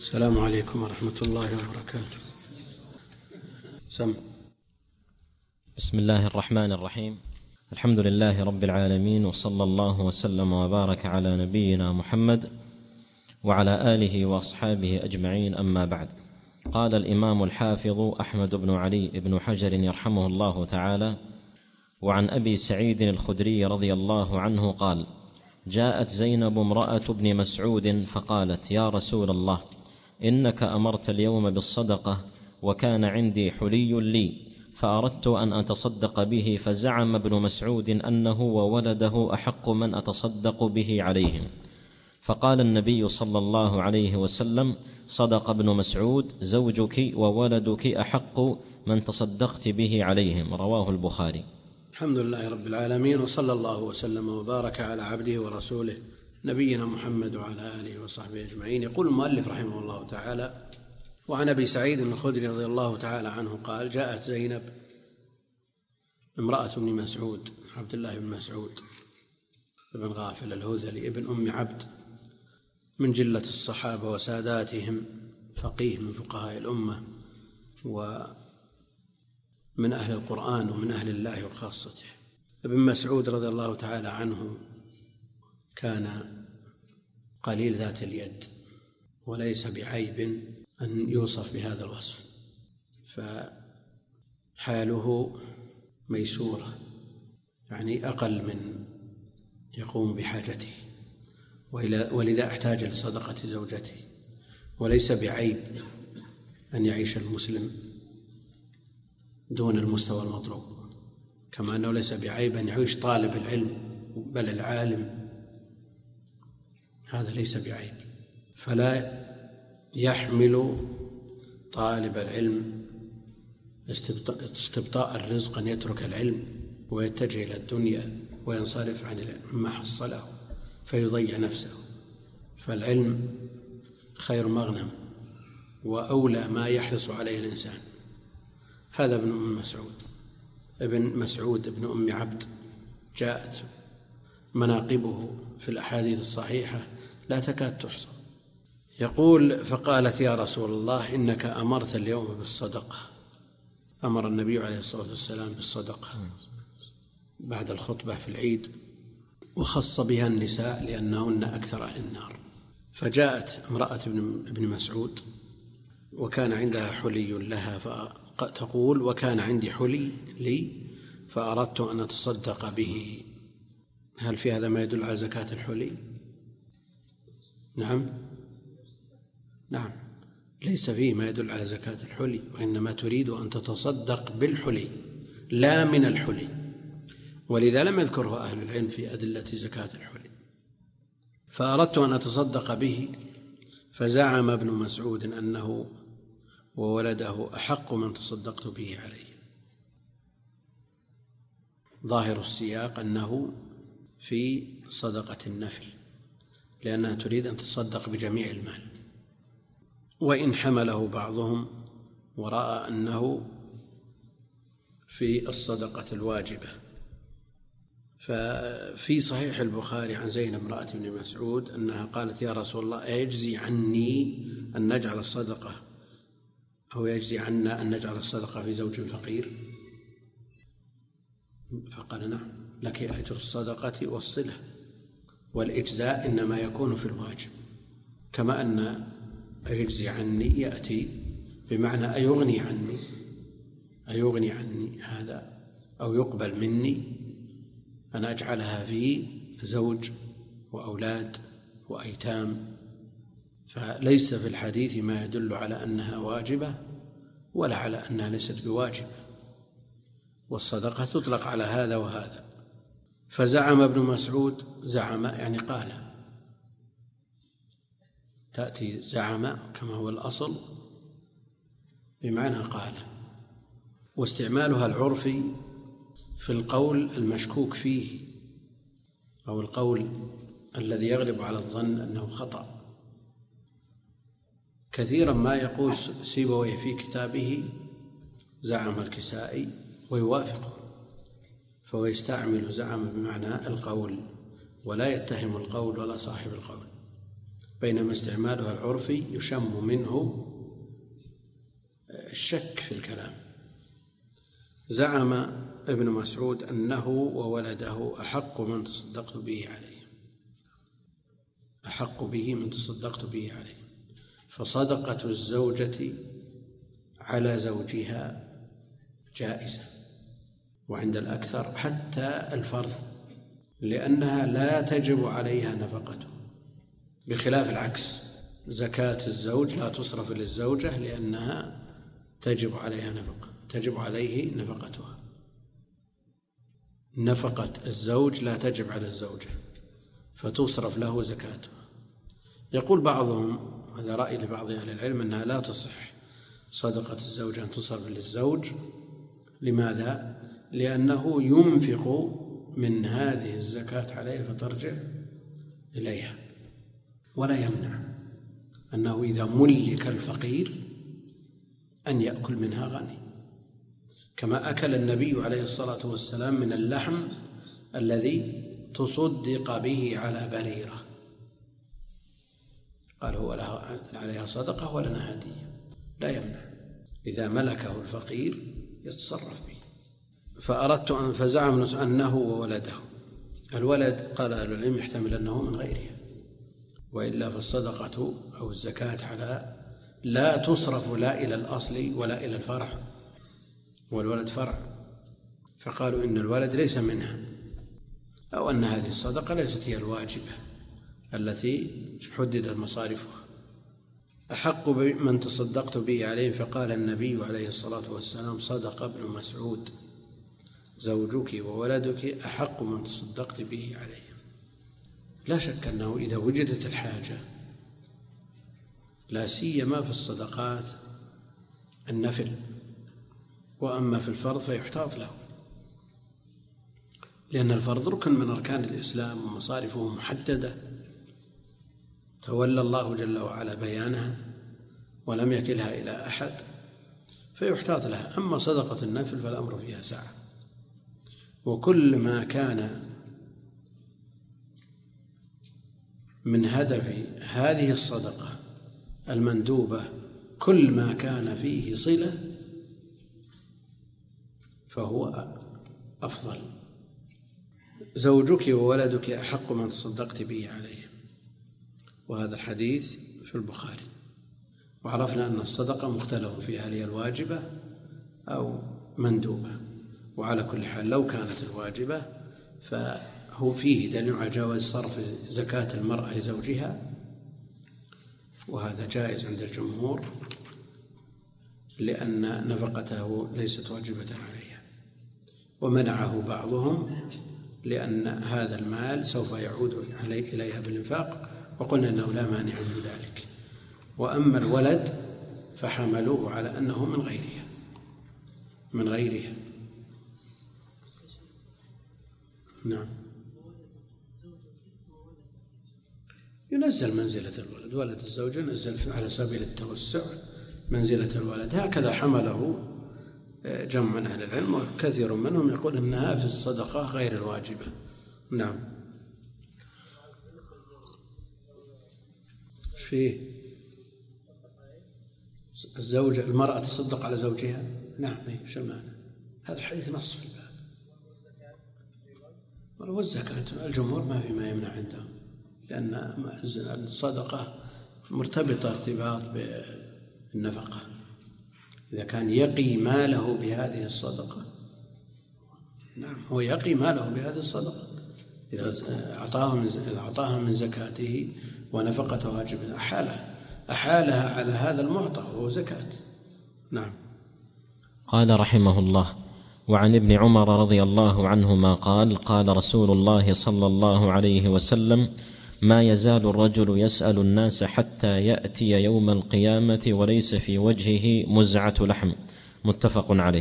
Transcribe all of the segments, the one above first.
السلام عليكم ورحمة الله وبركاته. بسم الله الرحمن الرحيم. الحمد لله رب العالمين، وصلى الله وسلم وبارك على نبينا محمد وعلى آله وأصحابه أجمعين، أما بعد. قال الإمام الحافظ أحمد بن علي بن حجر يرحمه الله تعالى: وعن أبي سعيد الخدري رضي الله عنه قال: جاءت زينب امرأة ابن مسعود فقالت: يا رسول الله، إنك أمرت اليوم بالصدقة، وكان عندي حلي لي، فأردت أن أتصدق به، فزعم ابن مسعود أنه وولده أحق من أتصدق به عليهم. فقال النبي صلى الله عليه وسلم: صدق ابن مسعود، زوجك وولدك أحق من تصدقت به عليهم. رواه البخاري. الحمد لله رب العالمين، وصلى الله وسلم وبارك على عبده ورسوله نبينا محمد وعلى آله وصحبه أجمعين. يقول المؤلف رحمه الله تعالى: وعن أبي سعيد الخدري رضي الله تعالى عنه قال: جاءت زينب امرأة ابن مسعود، عبد الله بن مسعود بن غافل الهذلي ابن أم عبد، من جلة الصحابة وساداتهم، فقيه من فقهاء الأمة، ومن أهل القرآن ومن أهل الله وخاصته. ابن مسعود رضي الله تعالى عنه كان قليل ذات اليد، وليس بعيب أن يوصف بهذا الوصف، فحاله ميسورة، يعني أقل من يقوم بحاجته، ولذا احتاج لصدقة زوجته. وليس بعيب أن يعيش المسلم دون المستوى المطلوب، كما أنه ليس بعيب أن يعيش طالب العلم بل العالم، هذا ليس بعيب. فلا يحمل طالب العلم استبطاء الرزق أن يترك العلم ويتجه إلى الدنيا وينصرف عن ما حصله فيضيع نفسه. فالعلم خير مغنم وأولى ما يحرص عليه الإنسان. هذا ابن مسعود ابن أم عبد، جاءت مناقبه في الأحاديث الصحيحة لا تكاد تحصى. يقول: فقالت: يا رسول الله، إنك أمرت اليوم بالصدقة. أمر النبي عليه الصلاة والسلام بالصدقة بعد الخطبة في العيد، وخص بها النساء لأنهن أكثر أهل النار. فجاءت امرأة ابن مسعود وكان عندها حلي لها، فتقول: وكان عندي حلي لي فأردت أن أتصدق به. هل في هذا ما يدل على زكاة الحلي؟ نعم، ليس فيه ما يدل على زكاة الحلي، وإنما تريد أن تتصدق بالحلي لا من الحلي، ولذا لم يذكره أهل العلم في أدلة زكاة الحلي. فأردت أن أتصدق به، فزعم ابن مسعود أنه وولده أحق من تصدقت به عليه. ظاهر السياق أنه في صدقة النفل، لأنها تريد أن تصدق بجميع المال، وإن حمله بعضهم ورأى أنه في الصدقة الواجبة. ففي صحيح البخاري عن زينب امرأة ابن مسعود أنها قالت: يا رسول الله، أيجزي عني أن نجعل الصدقة، أو يجزي عنا أن نجعل الصدقة في زوج فقير؟ فقال: نعم، لك أجر الصدقة والصلة، والإجزاء إنما يكون في الواجب. كما أن أيجزي عني يأتي بمعنى أيغني عني هذا، أو يقبل مني أن أجعلها في زوج وأولاد وأيتام. فليس في الحديث ما يدل على أنها واجبة ولا على أنها ليست بواجبة، والصدقة تطلق على هذا وهذا. فزعم ابن مسعود، زعم يعني قال، تأتي زعم كما هو الأصل بمعنى قال، واستعمالها العرفي في القول المشكوك فيه، أو القول الذي يغلب على الظن أنه خطأ. كثيرا ما يقول سيبويه في كتابه زعم الكسائي ويوافقه، فهو يستعمل زعم بمعنى القول، ولا يتهم القول ولا صاحب القول، بينما استعمالها العرفي يشم منه الشك في الكلام. زعم ابن مسعود أنه وولده أحق من تصدقت به عليه، أحق به من تصدقت به عليه. فصدقة الزوجة على زوجها جائزة، وعند الأكثر حتى الفرض، لأنها لا تجب عليها نفقته، بخلاف العكس، زكاة الزوج لا تصرف للزوجة لأنها تجب عليه نفقتها. نفقة الزوج لا تجب على الزوجة فتصرف له زكاتها. يقول بعضهم، هذا رأي لبعض أهل العلم، أنها لا تصح صدقة الزوج أن تصرف للزوج. لماذا؟ لأنه ينفق من هذه الزكاة عليه فترجع إليها، ولا يمنع أنه إذا ملك الفقير أن يأكل منها غني، كما أكل النبي عليه الصلاة والسلام من اللحم الذي تصدق به على بريرة، قال هو عليها صدقة ولنا هدية، لا يمنع إذا ملكه الفقير يتصرف به. فزعم أنه وولده. الولد قال أهل العلم يحتمل أنه من غيرها، وإلا فالصدقة أو الزكاة على لا تصرف لا إلى الأصل ولا إلى الفرع، والولد فرع، فقالوا إن الولد ليس منها، أو أن هذه الصدقة ليست هي الواجبة التي حددت مصارفها. أحق من تصدقت به عليه، فقال النبي عليه الصلاة والسلام: صدق ابن مسعود، زوجك وولدك أحق من تصدقت به عليه. لا شك أنه إذا وجدت الحاجة، لا سيما في الصدقات النفل، وأما في الفرض فيحتاط له، لأن الفرض ركن من أركان الإسلام ومصارفه محددة تولى الله جل وعلا بيانها ولم يكلها إلى أحد، فيحتاط لها. أما صدقة النفل فالأمر فيها سعة، وكل ما كان من هدف هذه الصدقة المندوبة، كل ما كان فيه صلة فهو أفضل. زوجك وولدك أحق من تصدقت به عليه، وهذا الحديث في البخاري. وعرفنا أن الصدقة مختلف فيها، هل هي الواجبة أو مندوبة، وعلى كل حال لو كانت الواجبة فهو فيه دليل على جواز صرف زكاة المرأة لزوجها، وهذا جائز عند الجمهور لأن نفقته ليست واجبة عليها. ومنعه بعضهم لأن هذا المال سوف يعود إليها بالإنفاق، وقلنا أنه لا مانع من ذلك. وأما الولد فحملوه على أنه من غيرها. نعم، ينزل منزلة الولد، ولد الزوجة ينزل على سبيل التوسع منزلة الولد. هكذا حمله جمع من أهل العلم، وكثير منهم يقول أنها في الصدقة غير الواجبة. نعم. فيه الزوجة المرأة تصدق على زوجها؟ نعم، شو المعنى؟ هذا الحديث نص في الباب. والزكاة الجمهور ما في ما يمنع عندهم، لأن الصدقة مرتبطة ارتباط بالنفقة. إذا كان يقي ماله بهذه الصدقة، نعم هو يقي ماله بهذه الصدقة، إذا أعطاها من زكاته ونفقته واجبة أحالها على هذا المعطى وهو زكاة. نعم. قال رحمه الله: وعن ابن عمر رضي الله عنهما قال: قال رسول الله صلى الله عليه وسلم: ما يزال الرجل يسأل الناس حتى يأتي يوم القيامة وليس في وجهه مزعة لحم. متفق عليه.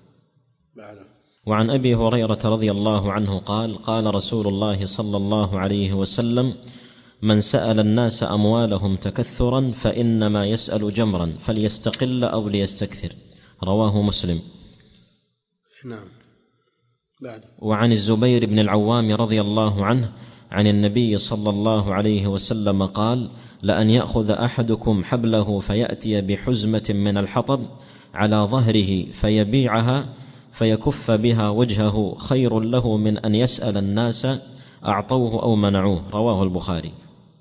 وعن أبي هريرة رضي الله عنه قال: قال رسول الله صلى الله عليه وسلم: من سأل الناس أموالهم تكثرا فإنما يسأل جمرا، فليستقل أو ليستكثر. رواه مسلم. نعم. وعن الزبير بن العوام رضي الله عنه عن النبي صلى الله عليه وسلم قال: لأن يأخذ أحدكم حبله فيأتي بحزمة من الحطب على ظهره فيبيعها فيكف بها وجهه خير له من أن يسأل الناس أعطوه أو منعوه. رواه البخاري.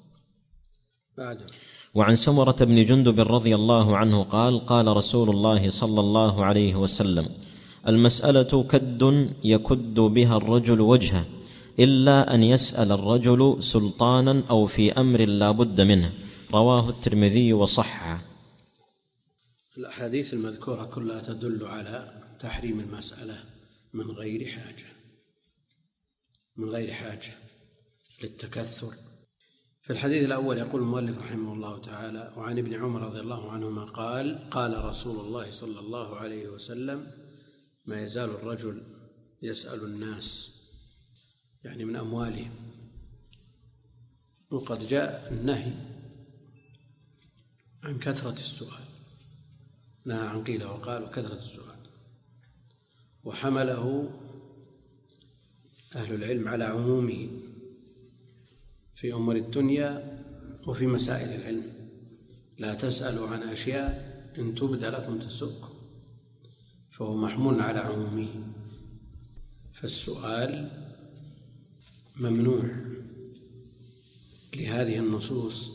وعن سمرة بن جندب رضي الله عنه قال: قال رسول الله صلى الله عليه وسلم: المسألة كد يكد بها الرجل وجهه إلا أن يسأل الرجل سلطانا أو في أمر لا بد منه. رواه الترمذي وصححه. الأحاديث المذكورة كلها تدل على تحريم المسألة من غير حاجة للتكثر. في الحديث الأول يقول المؤلف رحمه الله تعالى: وعن ابن عمر رضي الله عنهما قال: قال رسول الله صلى الله عليه وسلم: ما يزال الرجل يسأل الناس، يعني من أموالهم. وقد جاء النهي عن كثرة السؤال، نهى عن قيل وقال وكثرة السؤال، وحمله أهل العلم على عمومه في أمور الدنيا وفي مسائل العلم. لا تسألوا عن أشياء إن تبد لكم تسؤكم، فهو محمول على عمومه. فالسؤال ممنوع لهذه النصوص،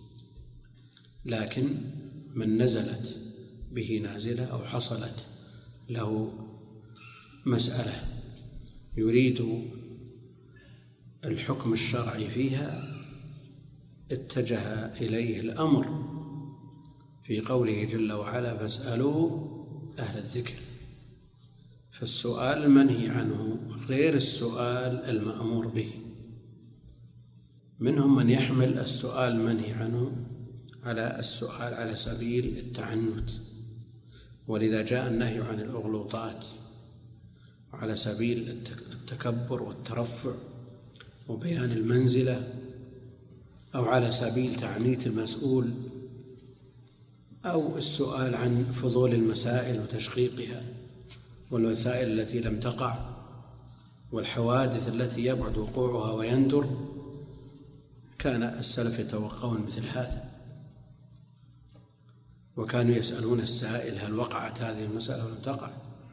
لكن من نزلت به نازلة أو حصلت له مسألة يريد الحكم الشرعي فيها اتجه إليه الأمر في قوله جل وعلا: فاسألوا أهل الذكر. فالسؤال المنهي عنه غير السؤال المأمور به. منهم من يحمل السؤال المنهي عنه على السؤال على سبيل التعنت، ولذا جاء النهي عن الأغلوطات، وعلى سبيل التكبر والترفع وبيان المنزلة، أو على سبيل تعنيت المسؤول، أو السؤال عن فضول المسائل وتشقيقها والمسائل التي لم تقع والحوادث التي يبعد وقوعها ويندر. كان السلف يتوقعون مثل هذا، وكانوا يسألون السائل: هل وقعت هذه المسألة ولم تقع؟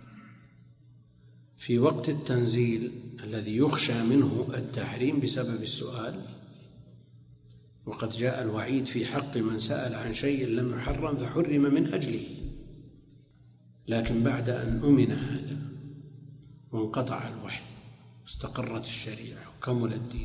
في وقت التنزيل الذي يخشى منه التحريم بسبب السؤال، وقد جاء الوعيد في حق من سأل عن شيء لم يحرم فحرم من أجله. لكن بعد أن أمن هذا وانقطع الوحي واستقرت الشريعة وكمل الدين،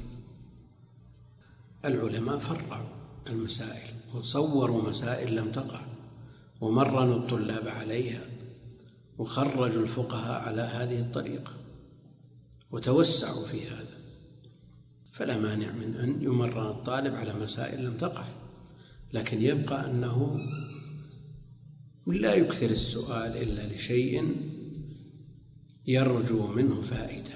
العلماء فرعوا المسائل وصوروا مسائل لم تقع، ومرنوا الطلاب عليها، وخرجوا الفقهاء على هذه الطريقة وتوسعوا في هذا. فلا مانع من أن يمرن الطالب على مسائل لم تقع، لكن يبقى أنه لا يكثر السؤال إلا لشيء يرجو منه فائدة.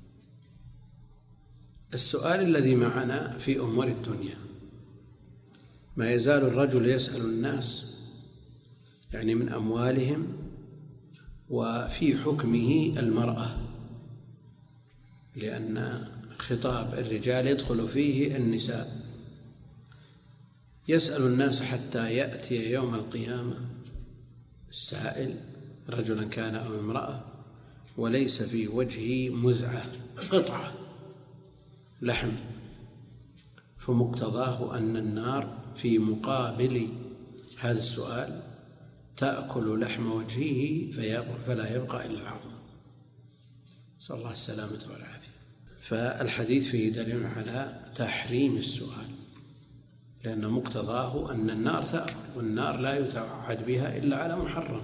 السؤال الذي معنا في أمور الدنيا: ما يزال الرجل يسأل الناس، يعني من أموالهم، وفي حكمه المرأة، لأن خطاب الرجال يدخل فيه النساء. يسأل الناس حتى يأتي يوم القيامة السائل رجلا كان أو امرأة وليس في وجهه مزعة، قطعة لحم، فمقتضاه أن النار في مقابل هذا السؤال تأكل لحم وجهه فلا يبقى إلا العظم. نسأل الله السلامة والعافية. فالحديث فيه دليل على تحريم السؤال، لأن مقتضاه أن النار تأكل، والنار لا يتوعد بها إلا على محرم.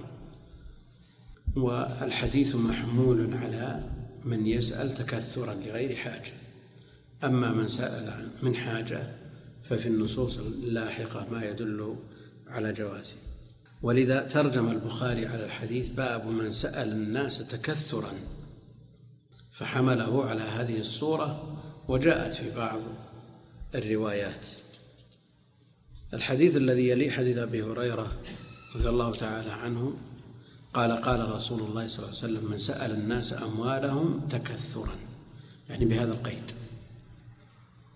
والحديث محمول على من يسأل تكثرا لغير حاجة. أما من سأل من حاجة ففي النصوص اللاحقة ما يدل على جوازه. ولذا ترجم البخاري على الحديث: باب من سأل الناس تكثرا، فحمله على هذه الصورة، وجاءت في بعض الروايات. الحديث الذي يلي حديث أبي هريرة رضي الله تعالى عنه قال: قال رسول الله صلى الله عليه وسلم: من سأل الناس أموالهم تكثرا، يعني بهذا القيد.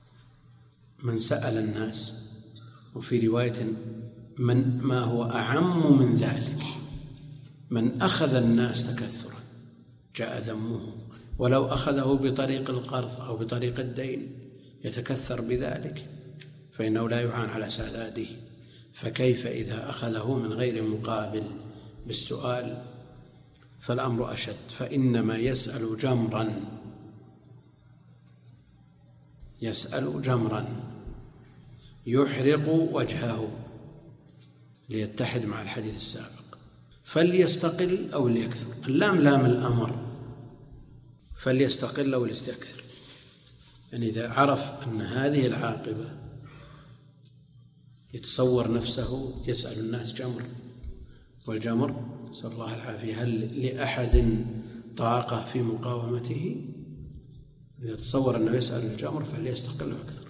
من سأل الناس، وفي رواية ما هو أعم من ذلك، من أخذ الناس تكثرا جاء ذمه، ولو أخذه بطريق القرض أو بطريق الدين يتكثر بذلك فإنه لا يعان على سداده، فكيف إذا أخذه من غير مقابل بالسؤال؟ فالأمر أشد، فإنما يسأل جمرا يحرق وجهه، ليتحد مع الحديث السابق، فليستقل أو ليكثر. اللام لام الأمر، فليستقل أو ليستكثر، يعني إذا عرف أن هذه العاقبة يتصور نفسه يسأل الناس جمر، والجمر نسأل الله العافية هل لأحد طاقة في مقاومته؟ إذا تصور أنه يسأل الجمر فليستقل أكثر.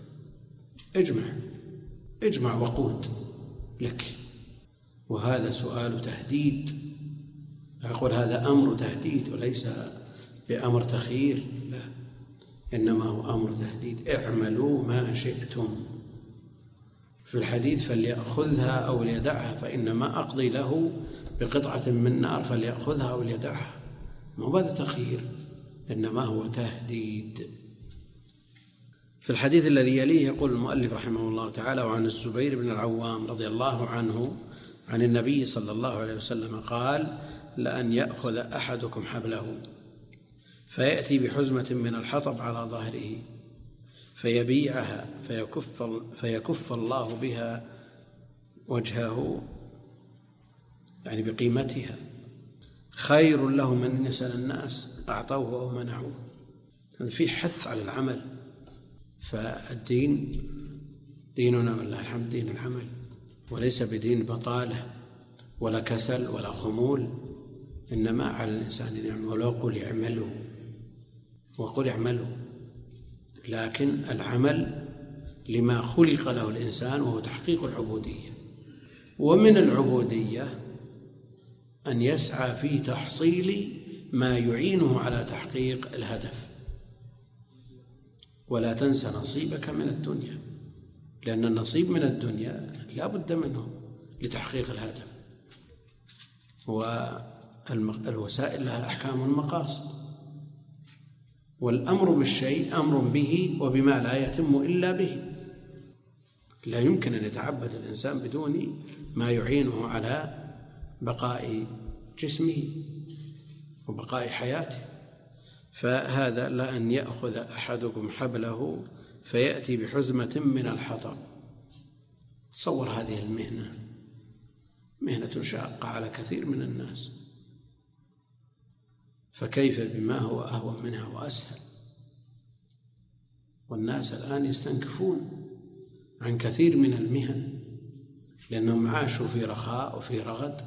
اجمع وقود لك، وهذا سؤال تهديد. أقول هذا أمر تهديد وليس بأمر تخيير، لا، إنما هو أمر تهديد. اعملوا ما شئتم. في الحديث فليأخذها أو ليدعها فإنما أقضي له بقطعة من نار فليأخذها أو ليدعها، ما هذا تخيير، إنما هو تهديد. في الحديث الذي يليه يقول المؤلف رحمه الله تعالى: وعن الزبير بن العوام رضي الله عنه عن النبي صلى الله عليه وسلم قال: لأن يأخذ أحدكم حبله فيأتي بحزمة من الحطب على ظهره فيبيعها فيكف الله بها وجهه، يعني بقيمتها، خير له من أن يسأل الناس أعطوه أو منعوه. في حث على العمل، فالدين ديننا والله الحمد دين العمل، وليس بدين بطالة ولا كسل ولا خمول، إنما على الإنسان أن يعمل. وقل اعملوا، لكن العمل لما خلق له الإنسان وهو تحقيق العبودية، ومن العبودية أن يسعى في تحصيل ما يعينه على تحقيق الهدف. ولا تنس نصيبك من الدنيا، لأن النصيب من الدنيا لا بد منه لتحقيق الهدف، والوسائل لها أحكام المقاصد، والأمر بالشيء أمر به وبما لا يتم إلا به. لا يمكن أن يتعبد الإنسان بدون ما يعينه على بقاء جسمه وبقاء حياته. فهذا لأن يأخذ أحدكم حبله فيأتي بحزمة من الحطب. تصور هذه المهنة، مهنة شاقة على كثير من الناس، فكيف بما هو أهون منها وأسهل؟ والناس الآن يستنكفون عن كثير من المهن لأنهم عاشوا في رخاء وفي رغد.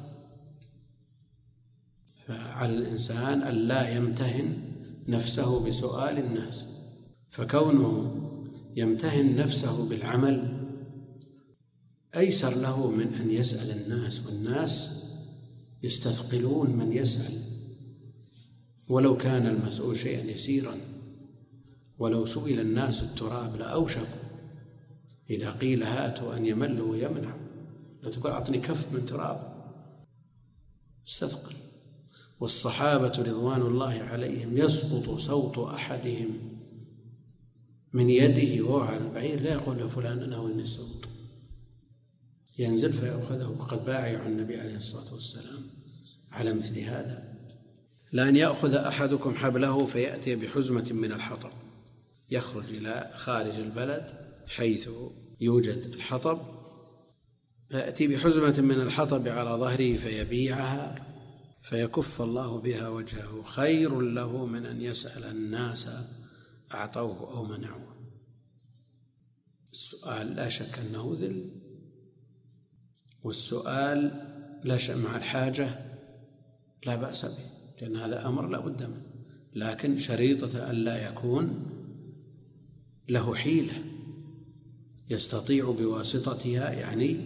فعلى الإنسان أن لا يمتهن نفسه بسؤال الناس، فكونه يمتهن نفسه بالعمل أيسر له من أن يسأل الناس، والناس يستثقلون من يسأل، ولو كان المسؤول شيئا يسيرا. ولو سئل الناس التراب لأوشكوا إذا قيل هاتوا أن يملوا ويمنعوا. لا تقول أعطني كف من تراب، استثقل. والصحابة رضوان الله عليهم يسقط صوت أحدهم من يده وهو على البعير لا يقول لفلان أنا أولني الصوت، ينزل فيأخذه، وقد بايع النبي عليه الصلاة والسلام على مثل هذا. لأن يأخذ أحدكم حبله فيأتي بحزمة من الحطب، يخرج إلى خارج البلد حيث يوجد الحطب، فيأتي بحزمة من الحطب على ظهره فيبيعها فيكف الله بها وجهه، خير له من أن يسأل الناس أعطوه أو منعوه. السؤال لا شك أنه ذل، والسؤال لا شك مع الحاجة لا بأس به، لأن هذا أمر لا بد منه، لكن شريطة أن لا يكون له حيلة يستطيع بواسطتها، يعني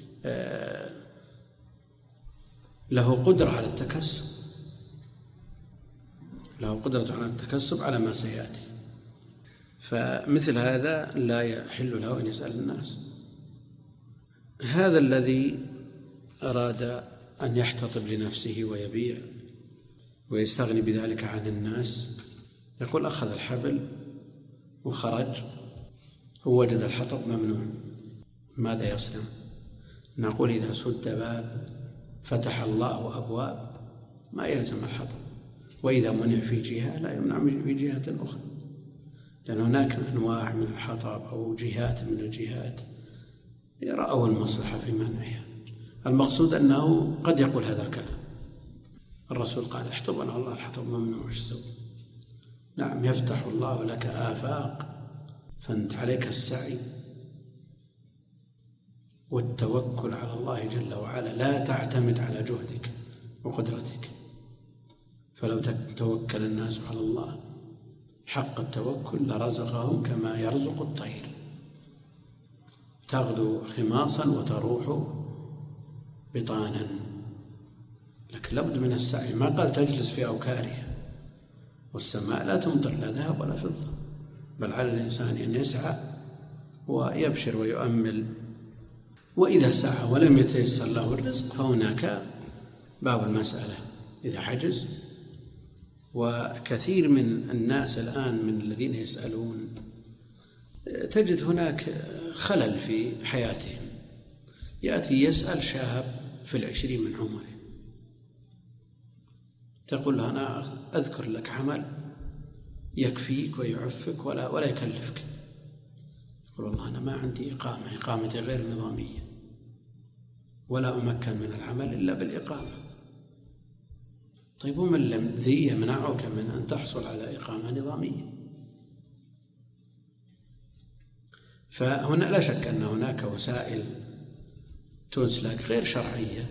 له قدرة على التكسب، له قدرة على التكسب على ما سيأتي. فمثل هذا لا يحل له أن يسأل الناس. هذا الذي أراد أن يحتطب لنفسه ويبيع ويستغني بذلك عن الناس، يقول أخذ الحبل وخرج ووجد الحطب ممنوع، ماذا يصنع؟ نقول إذا سد باب فتح الله أبواب ما يلزم الحطب، وإذا منع في جهة لا يمنع في جهة أخرى، لأن هناك أنواع من الحطب أو جهات من الجهات يرأوا المصلحة في منعها. المقصود أنه قد يقول هذا الكلام، الرسول قال احطبنا الله الحطب ممنوع، ايش تسوي؟ نعم، يفتح الله لك آفاق، فأنت عليك السعي والتوكل على الله جل وعلا، لا تعتمد على جهدك وقدرتك. فلو توكل الناس على الله حق التوكل لرزقهم كما يرزق الطير، تغدو خماصا وتروح بطانا. لكن لابد من السعي، ما قال تجلس في أوكارها، والسماء لا تمطر لا ذهب ولا فضة، بل على الإنسان أن يسعى ويبشر ويؤمل. وإذا سعى ولم يتيسر له الرزق فهناك باب المسألة إذا حجز. وكثير من الناس الآن من الذين يسألون تجد هناك خلل في حياتهم، يأتي يسأل شاب في 20 من عمره، تقول له أنا أذكر لك عمل يكفيك ويعفك ولا يكلفك، يقول والله أنا ما عندي إقامتي غير نظامية ولا أمكن من العمل إلا بالإقامة. طيب ومن الذي يمنعك من أن تحصل على إقامة نظامية؟ فهنا لا شك أن هناك وسائل تسلك غير شرعية،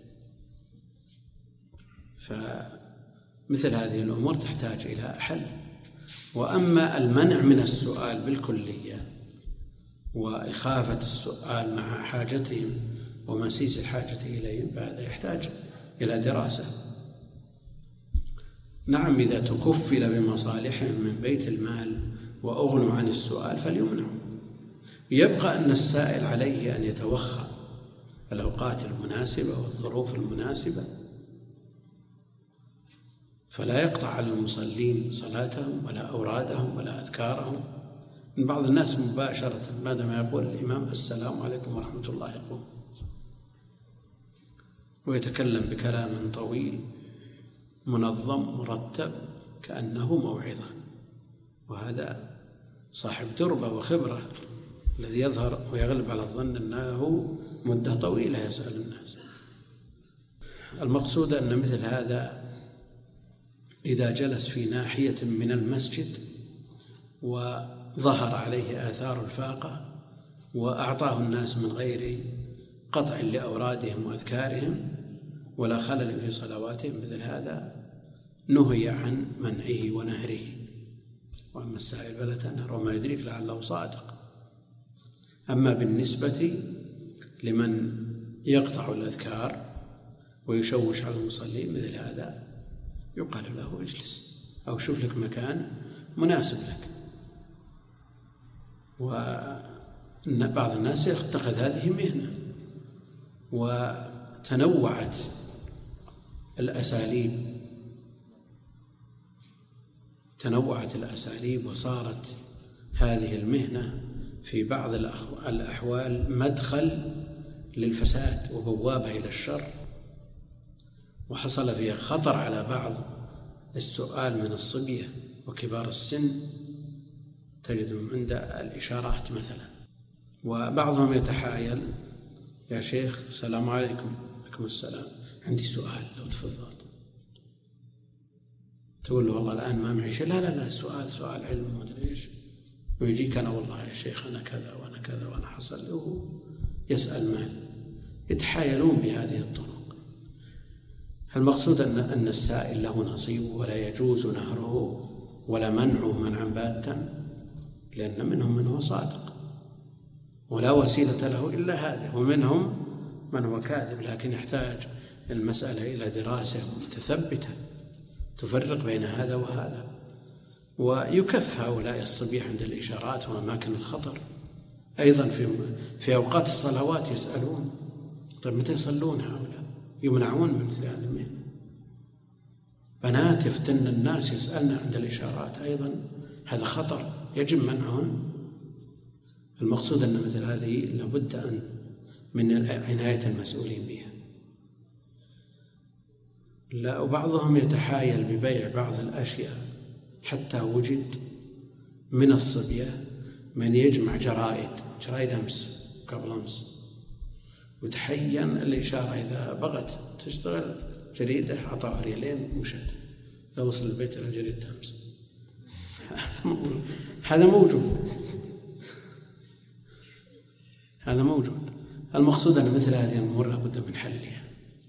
فمثل هذه الأمور تحتاج إلى حل. وأما المنع من السؤال بالكلية وإخافة السؤال مع حاجتهم ومسيس الحاجة إليهم فهذا يحتاج إلى دراسة. نعم، إذا تكفل بمصالحهم من بيت المال وأغنوا عن السؤال فليمنعوا. يبقى أن السائل عليه أن يتوخى الأوقات المناسبة والظروف المناسبة، فلا يقطع على المصلين صلاتهم ولا أورادهم ولا أذكارهم. من بعض الناس مباشرة بعدما يقول الإمام السلام عليكم ورحمة الله يقول ويتكلم بكلام طويل منظم مرتب كأنه موعظة، وهذا صاحب تربة وخبرة الذي يظهر ويغلب على الظن أنه مدة طويلة يسأل الناس. المقصود أن مثل هذا إذا جلس في ناحية من المسجد وظهر عليه آثار الفاقة وأعطاه الناس من غير قطع لأورادهم وأذكارهم ولا خلل في صلواتهم، مثل هذا نهي عن منعه ونهره. وأما السائل فلا تنهر وما يدريك لعله صادق. أما بالنسبة لمن يقطع الأذكار ويشوش على المصلين مثل هذا يقال له اجلس أو شوف لك مكان مناسب لك. وإن بعض الناس يتخذ هذه مهنة، وتنوعت الأساليب وصارت هذه المهنة في بعض الأحوال مدخل للفساد وبوابة إلى الشر، وحصل فيها خطر على بعض السؤال من الصبية وكبار السن، تجدهم عند الإشارات مثلا، وبعضهم يتحايل يا شيخ السلام عليكم. عليكم السلام، عندي سؤال لو تفضلت. تقول له والله الآن ما معي شيء. لا سؤال علم ومدري ايش، ويجيك أنا والله يا شيخ أنا كذا وأنا كذا وأنا حصل له يسأل مال. يتحايلون بهذه الطرق. المقصود أن السائل له نصيب ولا يجوز نهره ولا منعه منعا باتا، لأن منهم من هو صادق ولا وسيلة له إلا هذا، ومنهم من هو كاذب، لكن يحتاج المسألة إلى دراسة متثبتة تفرق بين هذا وهذا. ويكف هؤلاء الصبية عند الإشارات وأماكن الخطر. أيضا في أوقات الصلوات يسألون: طيب متى يصلون هؤلاء؟ يمنعون من مثل هذه المهنة. بنات يفتن الناس يسألن عند الإشارات، أيضا هذا خطر يجب منعهن. المقصود أن مثل هذه لابد أن من عناية المسؤولين بها. لا، وبعضهم يتحايل ببيع بعض الأشياء، حتى وجد من الصبية من يجمع جرائد أمس قبل أمس، وتحين الإشارة إذا بغت تشتغل جريدة أعطاها ريالين ومشت، لو وصل البيت إلى جريدة أمس. هذا موجود. المقصود أن مثل هذه الأمور لا بد من حلها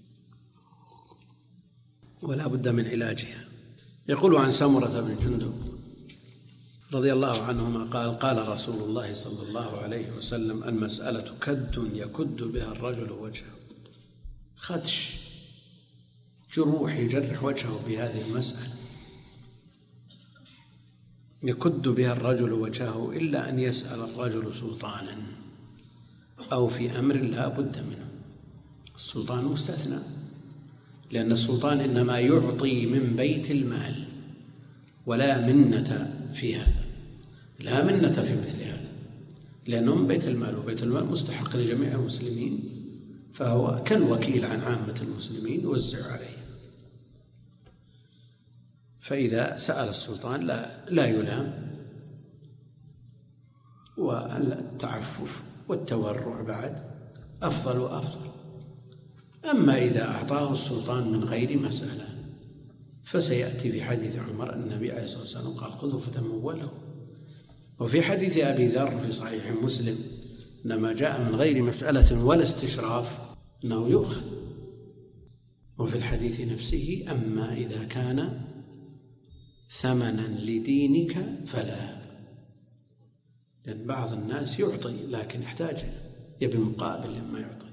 ولا بد من علاجها. يقول عن سمرة بن جندب رضي الله عنهما قال: قال رسول الله صلى الله عليه وسلم: المسألة كد يكد بها الرجل وجهه. خدش، جروح يجرح وجهه بهذه المسألة، يكد بها الرجل وجهه إلا أن يسأل الرجل سلطانا أو في أمر لا بد منه. السلطان مستثنى، لأن السلطان إنما يعطي من بيت المال، ولا منة في هذا، لا منة في مثل هذا، لأنه من بيت المال، وبيت المال مستحق لجميع المسلمين، فهو كالوكيل عن عامة المسلمين يوزع عليه. فإذا سأل السلطان لا يلام، والتعفف والتورع بعد أفضل وأفضل. أما إذا أعطاه السلطان من غير مسألة، فسيأتي في حديث عمر أن النبي عليه الصلاة والسلام قال: خذوا فتموله. وفي حديث أبي ذر في صحيح مسلم إنما جاء من غير مسألة ولا استشراف أنه يؤخذ. وفي الحديث نفسه: أما إذا كان ثمنا لدينك فلا. لأن بعض الناس يعطي لكن يحتاج، يبي مقابل لما يعطي.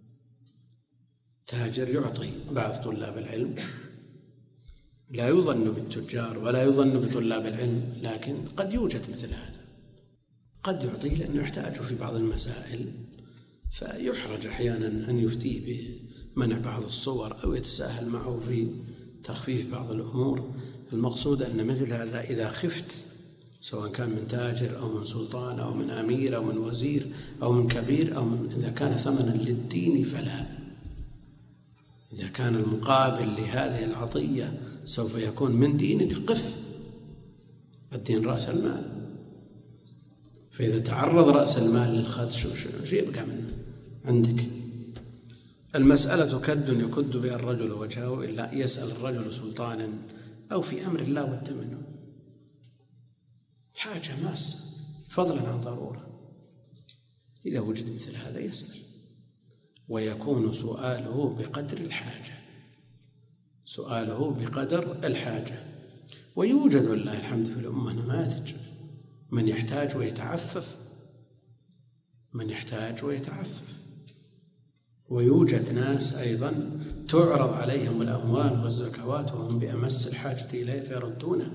تاجر يعطي بعض طلاب العلم، لا يظن بالتجار ولا يظن بطلاب العلم، لكن قد يوجد مثل هذا، قد يعطيه لأنه يحتاج في بعض المسائل، فيحرج أحيانا أن يفتيه بمنع بعض الصور أو يتساهل معه في تخفيف بعض الأمور. المقصود أن مثل هذا إذا خفت، سواء كان من تاجر أو من سلطان أو من أمير أو من وزير أو من كبير أو إذا كان ثمنا للدين فلا. إذا كان المقابل لهذه العطية سوف يكون من دينك، قف، الدين رأس المال. فإذا تعرض رأس المال للخدش وش يبقى منه عندك؟ المسألة كد يكد بها الرجل وجهه إلا يسأل الرجل سلطانا أو في أمر لا بد منه، حاجة ماسة فضلا عن ضرورة. إذا وجد مثل هذا يسأل، ويكون سؤاله بقدر الحاجة. ويوجد والله الحمد في الأمة نماذج من يحتاج ويتعفف، ويوجد ناس أيضا تعرض عليهم الأموال والزكوات وهم بأمس الحاجة إليه فيردونها.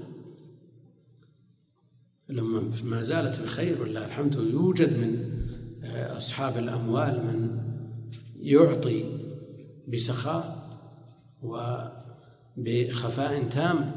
لما ما زالت بخير والله الحمد. يوجد من أصحاب الأموال من يعطي بسخاء وبخفاء تام،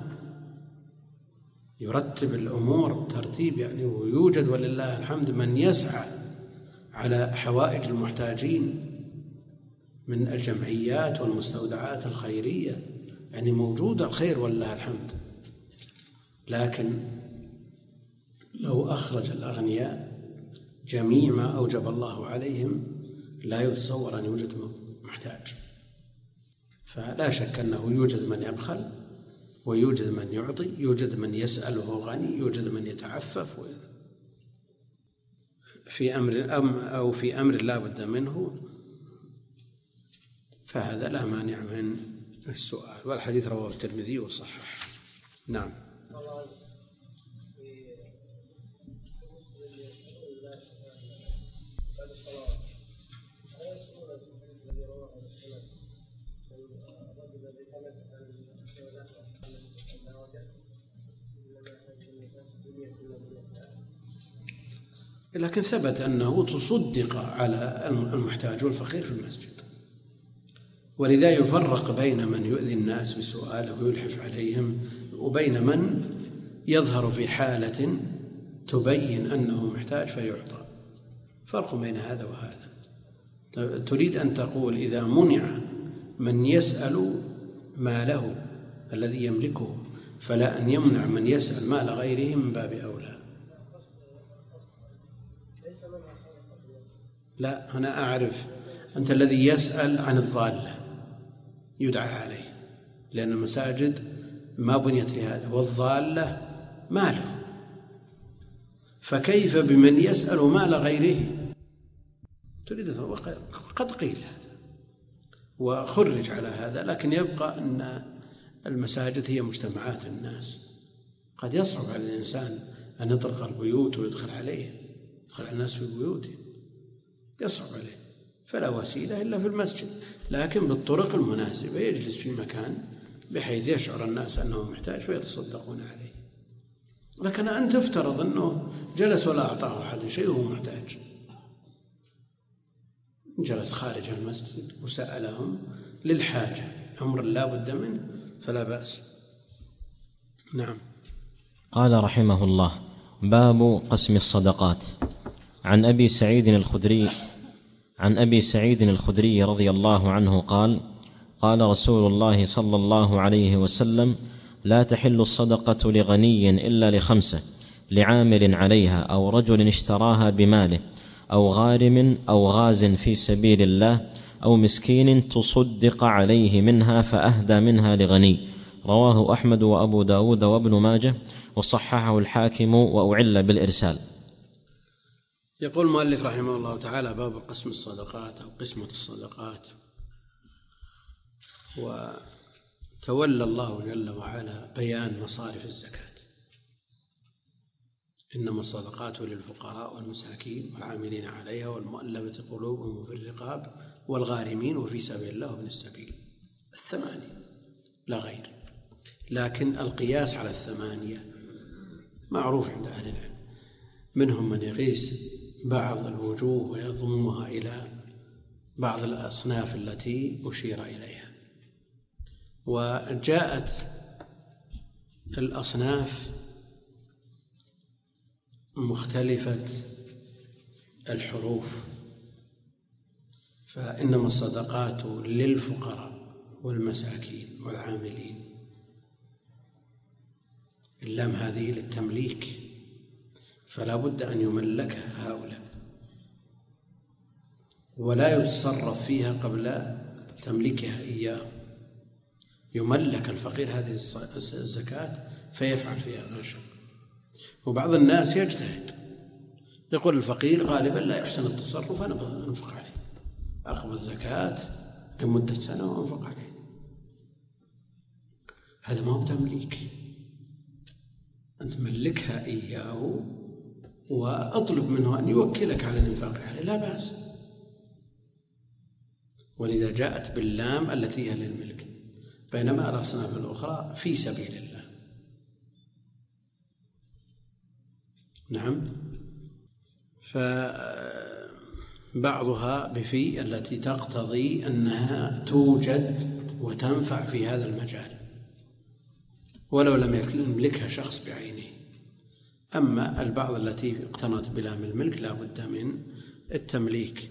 يرتب الأمور ترتيب يعني. ويوجد ولله الحمد من يسعى على حوائج المحتاجين من الجمعيات والمستودعات الخيرية، يعني موجود الخير ولله الحمد. لكن لو أخرج الأغنياء جميع ما أوجب الله عليهم لا يتصور أن يوجد محتاج. فلا شك أنه يوجد من يبخل، ويوجد من يعطي، يوجد من يسأل وهو غني، يوجد من يتعفف في أمر لا بد منه، فهذا لا مانع من السؤال. والحديث رواه الترمذي وصححه. نعم. لكن ثبت أنه تصدق على المحتاج والفقير في المسجد، ولذا يفرق بين من يؤذي الناس بسؤاله ويلحف عليهم وبين من يظهر في حالة تبين أنه محتاج فيعطى. فرق بين هذا وهذا. تريد أن تقول إذا منع من يسأل ماله الذي يملكه فلا أن يمنع من يسأل مال غيره من باب أولى. لا، أنا أعرف أنت الذي يسأل عن الضالة يدعى عليه، لأن المساجد ما بنيت لهذا، والضالة ماله، فكيف بمن يسأل مال غيره؟ تريد قد قيل هذا وخرج على هذا، لكن يبقى أن المساجد هي مجتمعات الناس، قد يصعب على الإنسان أن يطرق البيوت ويدخل عليه، يدخل على الناس في بيوتهم، يصعب عليه، فلا وسيلة إلا في المسجد، لكن بالطرق المناسبة يجلس في مكان بحيث يشعر الناس أنه محتاج فيتصدقون عليه. لكن أنت تفترض أنه جلس ولا أعطاه أحد شيء وهو محتاج، جلس خارج المسجد وسألهم للحاجة أمر لا بد منه فلا بأس. نعم. قال رحمه الله: باب قسم الصدقات. عن أبي سعيد الخدري رضي الله عنه قال: قال رسول الله صلى الله عليه وسلم: لا تحل الصدقة لغني إلا ل5: لعامل عليها، أو رجل اشتراها بماله، أو غارم، أو غاز في سبيل الله، أو مسكين تصدق عليه منها فأهدى منها لغني. رواه أحمد وأبو داود وابن ماجه، وصححه الحاكم وأعل بالإرسال. يقول المؤلف رحمه الله تعالى: باب قسم الصدقات أو قسمة الصدقات. وتولى الله جل وعلا بيان مصارف الزكاة: إنما الصدقات للفقراء والمساكين والعاملين عليها والمؤلفة قلوبهم وفي الرقاب والغارمين وفي سبيل الله وابن السبيل. 8 لا غير، لكن القياس على 8 معروف عند أهل العلم، منهم من يقيس بعض الوجوه ويضمها إلى بعض الأصناف التي أشير إليها، وجاءت الأصناف مختلفة الحروف، فإنما الصدقات للفقراء والمساكين والعاملين، اللام هذه للتمليك، فلا بد أن يملكها هؤلاء ولا يتصرف فيها قبل تمليكها إياه. يملك الفقير هذه الزكاة فيفعل فيها ما شاء. وبعض الناس يجتهد، يقول الفقير غالبا لا يحسن التصرف، أنا أنفق عليه، أقبض زكاة لمدة سنة وأنفق عليه. هذا ما هو تمليك، أنت ملكها إياه وأطلب منه أن يوكلك على الإنفاق عليه، لا بأس. ولذا جاءت باللام التي هي للملك، بينما الأصناف الأخرى في سبيل الله. نعم. فبعضها بفي التي تقتضي أنها توجد وتنفع في هذا المجال ولو لم يملكها شخص بعينه. أما البعض التي اقترنت بلام الملك لا بد من التمليك.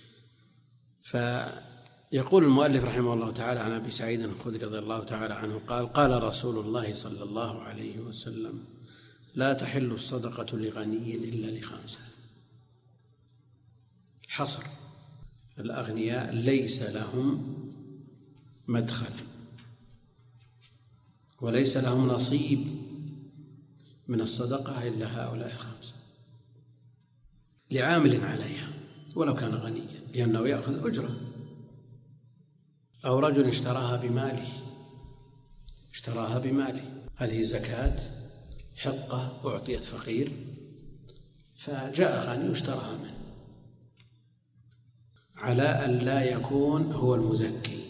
فيقول المؤلف رحمه الله تعالى: عن أبي سعيد الخدري رضي الله تعالى عنه قال: قال رسول الله صلى الله عليه وسلم: لا تحل الصدقة لغني إلا ل5. حصر: الأغنياء ليس لهم مدخل وليس لهم نصيب من الصدقة إلا هؤلاء 5. لعامل عليها ولو كان غنيا لأنه يأخذ أجرة، أو رجل اشتراها بماله، هذه زكاة حقة أعطيت فقير فجاء غني واشتراها منه، على أن لا يكون هو المزكي،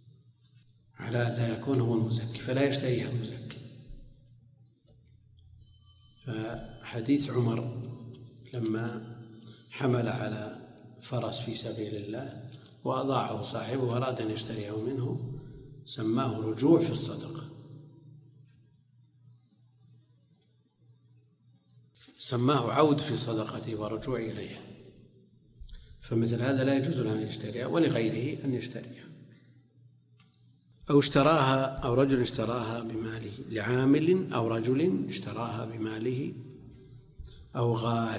فلا يشتريها المزكي. فحديث عمر لما حمل على فرس في سبيل الله وأضاعه صاحبه وأراد أن يشتريه منه سماه رجوع في الصدقة، سماه عود في صدقته ورجوع إليها. فمثل هذا لا يجوز له أن يشتريها ولغيره أن يشتريها. أو اشتراها، أو رجل اشتراها بماله لعامل، أو رجل اشتراها بماله، أو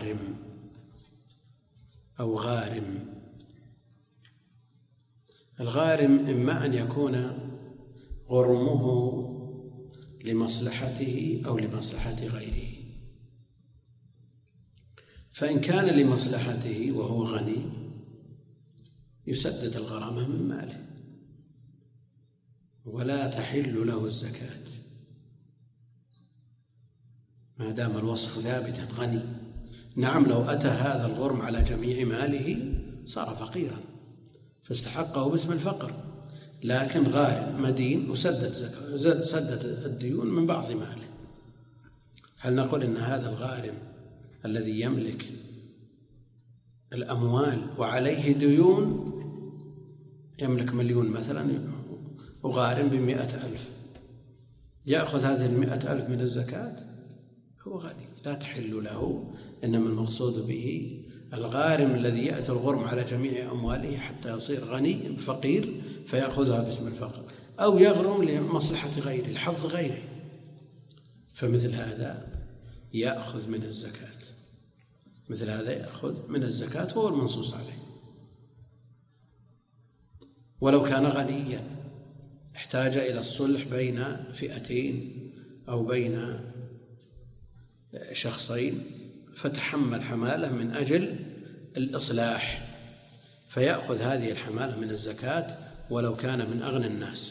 غارم. الغارم إما أن يكون غرمه لمصلحته أو لمصلحة غيره. فإن كان لمصلحته وهو غني يسدد الغرامة من ماله ولا تحل له الزكاة ما دام الوصف ثابتا غني. نعم، لو أتى هذا الغرم على جميع ماله صار فقيرا فاستحقه باسم الفقر، لكن غارم مدين وسدد الديون من بعض ماله. هل نقول إن هذا الغارم الذي يملك الأموال وعليه ديون، يملك 1,000,000 مثلا وغارم ب100,000، يأخذ هذه 100,000 من الزكاة؟ هو غني لا تحل له. إنما المقصود به الغارم الذي يأتي الغرم على جميع أمواله حتى يصير غني فقير فيأخذها باسم الفقر، أو يغرم لمصلحة غيره لحظ غيره، فمثل هذا يأخذ من الزكاة. مثل هذا يأخذ من الزكاة هو المنصوص عليه. ولو كان غنيا احتاج إلى الصلح بين فئتين أو بين شخصين فتحمل حمالة من أجل الإصلاح فيأخذ هذه الحمالة من الزكاة ولو كان من أغنى الناس.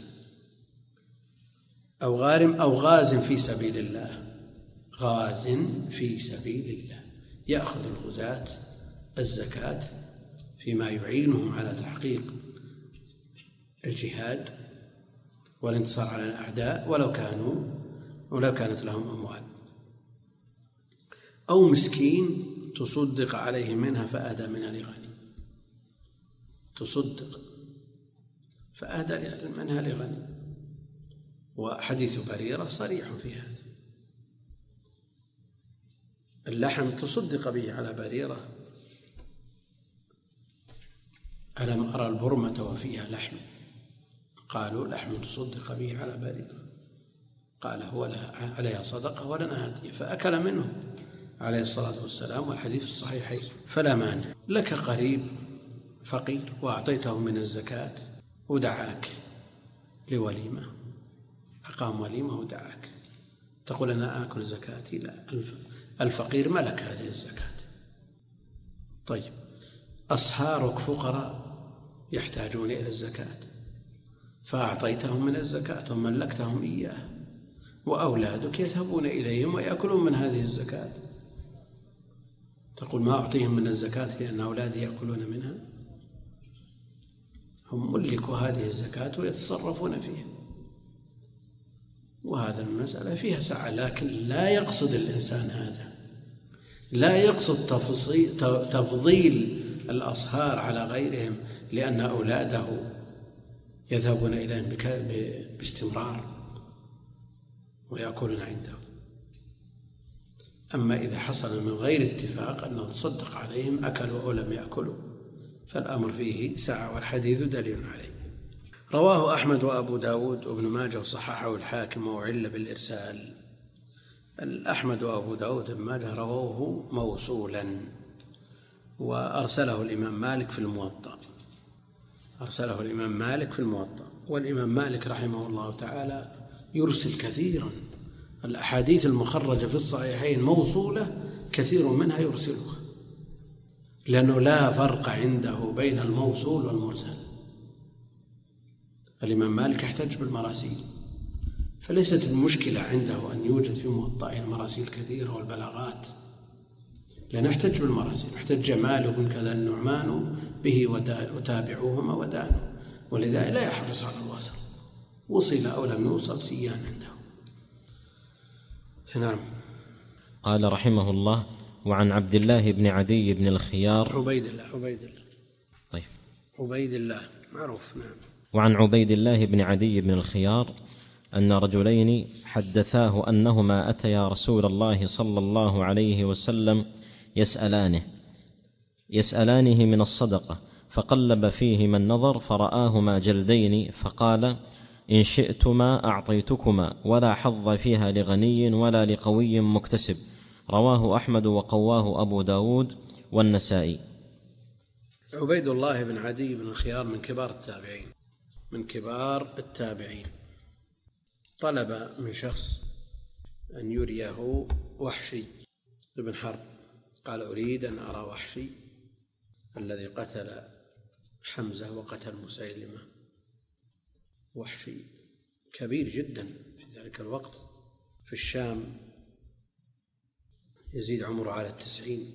أو غارم أو غاز في سبيل الله، غاز في سبيل الله يأخذ الغزاة الزكاة فيما يعينهم على تحقيق الجهاد والانتصار على الأعداء ولو كانت لهم أموال. أو مسكين تصدق عليه منها فأهدى منها لغني، تصدق فأهدى منها لغني. وحديث بريرة صريح في هذا. اللحم تصدق به على بريرة، ألم أرى البرمة وفيها لحم؟ قالوا لحم تصدق به على بريرة. قال هو عليها صدقة ولنا هدية، فأكل منه عليه الصلاة والسلام، والحديث الصحيحين. فلا مانع لك قريب فقير وأعطيته من الزكاة ودعاك لوليمة، أقام وليمة ودعاك، تقول أنا آكل زكاتي؟ لا، الفقير ملك هذه الزكاة. طيب، أصهارك فقراء يحتاجون إلى الزكاة فأعطيتهم من الزكاة وملكتهم إياه، وأولادك يذهبون إليهم ويأكلون من هذه الزكاة، تقول ما أعطيهم من الزكاة لأن أولادي يأكلون منها؟ هم ملكوا هذه الزكاة ويتصرفون فيها. وهذا المسألة فيها سعة، لكن لا يقصد الإنسان هذا، لا يقصد تفضيل الأصهار على غيرهم لأن أولاده يذهبون إليهم باستمرار ويأكلون عنده. أما إذا حصل من غير اتفاق أنه تصدق عليهم أكلوا أو لم يأكلوا فالأمر فيه سعة، والحديث دليل عليه. رواه أحمد وأبو داود وابن ماجه وصححه الحاكم وعل بالإرسال. أحمد وأبو داود وابن ماجه رووه موصولا، وأرسله الإمام مالك في الموطأ، أرسله الإمام مالك في الموطأ. والإمام مالك رحمه الله تعالى يرسل كثيرا، الأحاديث المخرجة في الصحيحين موصولة كثير منها يرسلها، لأنه لا فرق عنده بين الموصول والمرسل. الإمام مالك يحتج بالمراسيل، فليست المشكلة عنده أن يوجد في موطئه المراسيل كثيرة والبلاغات، لأنه يحتج بالمراسيل. احتج مالك كذا النعمان به وتابعوهما ودانوا، ولذلك لا يحرص على الوصل، وصل أو لم يوصل سيان عنده. نعم. قال رحمه الله: وعن عبد الله بن عدي بن الخيار. عبيد الله. طيب. عبيد الله معروف. نعم. وعن عبيد الله بن عدي بن الخيار أن رجلين حدثاه أنهما أتيا رسول الله صلى الله عليه وسلم يسألانه من الصدقة، فقلب فيهما النظر فرآهما جلدين، فقال: إن شئتما أعطيتكما، ولا حظ فيها لغني ولا لقوي مكتسب. رواه أحمد وقواه أبو داود والنسائي. عبيد الله بن عدي بن الخيار من كبار التابعين. طلب من شخص أن يريه وحشي بن حرب، قال: أريد أن أرى وحشي الذي قتل حمزة وقتل مسيلمة. وحشي كبير جدا في ذلك الوقت في الشام، يزيد عمره على 90.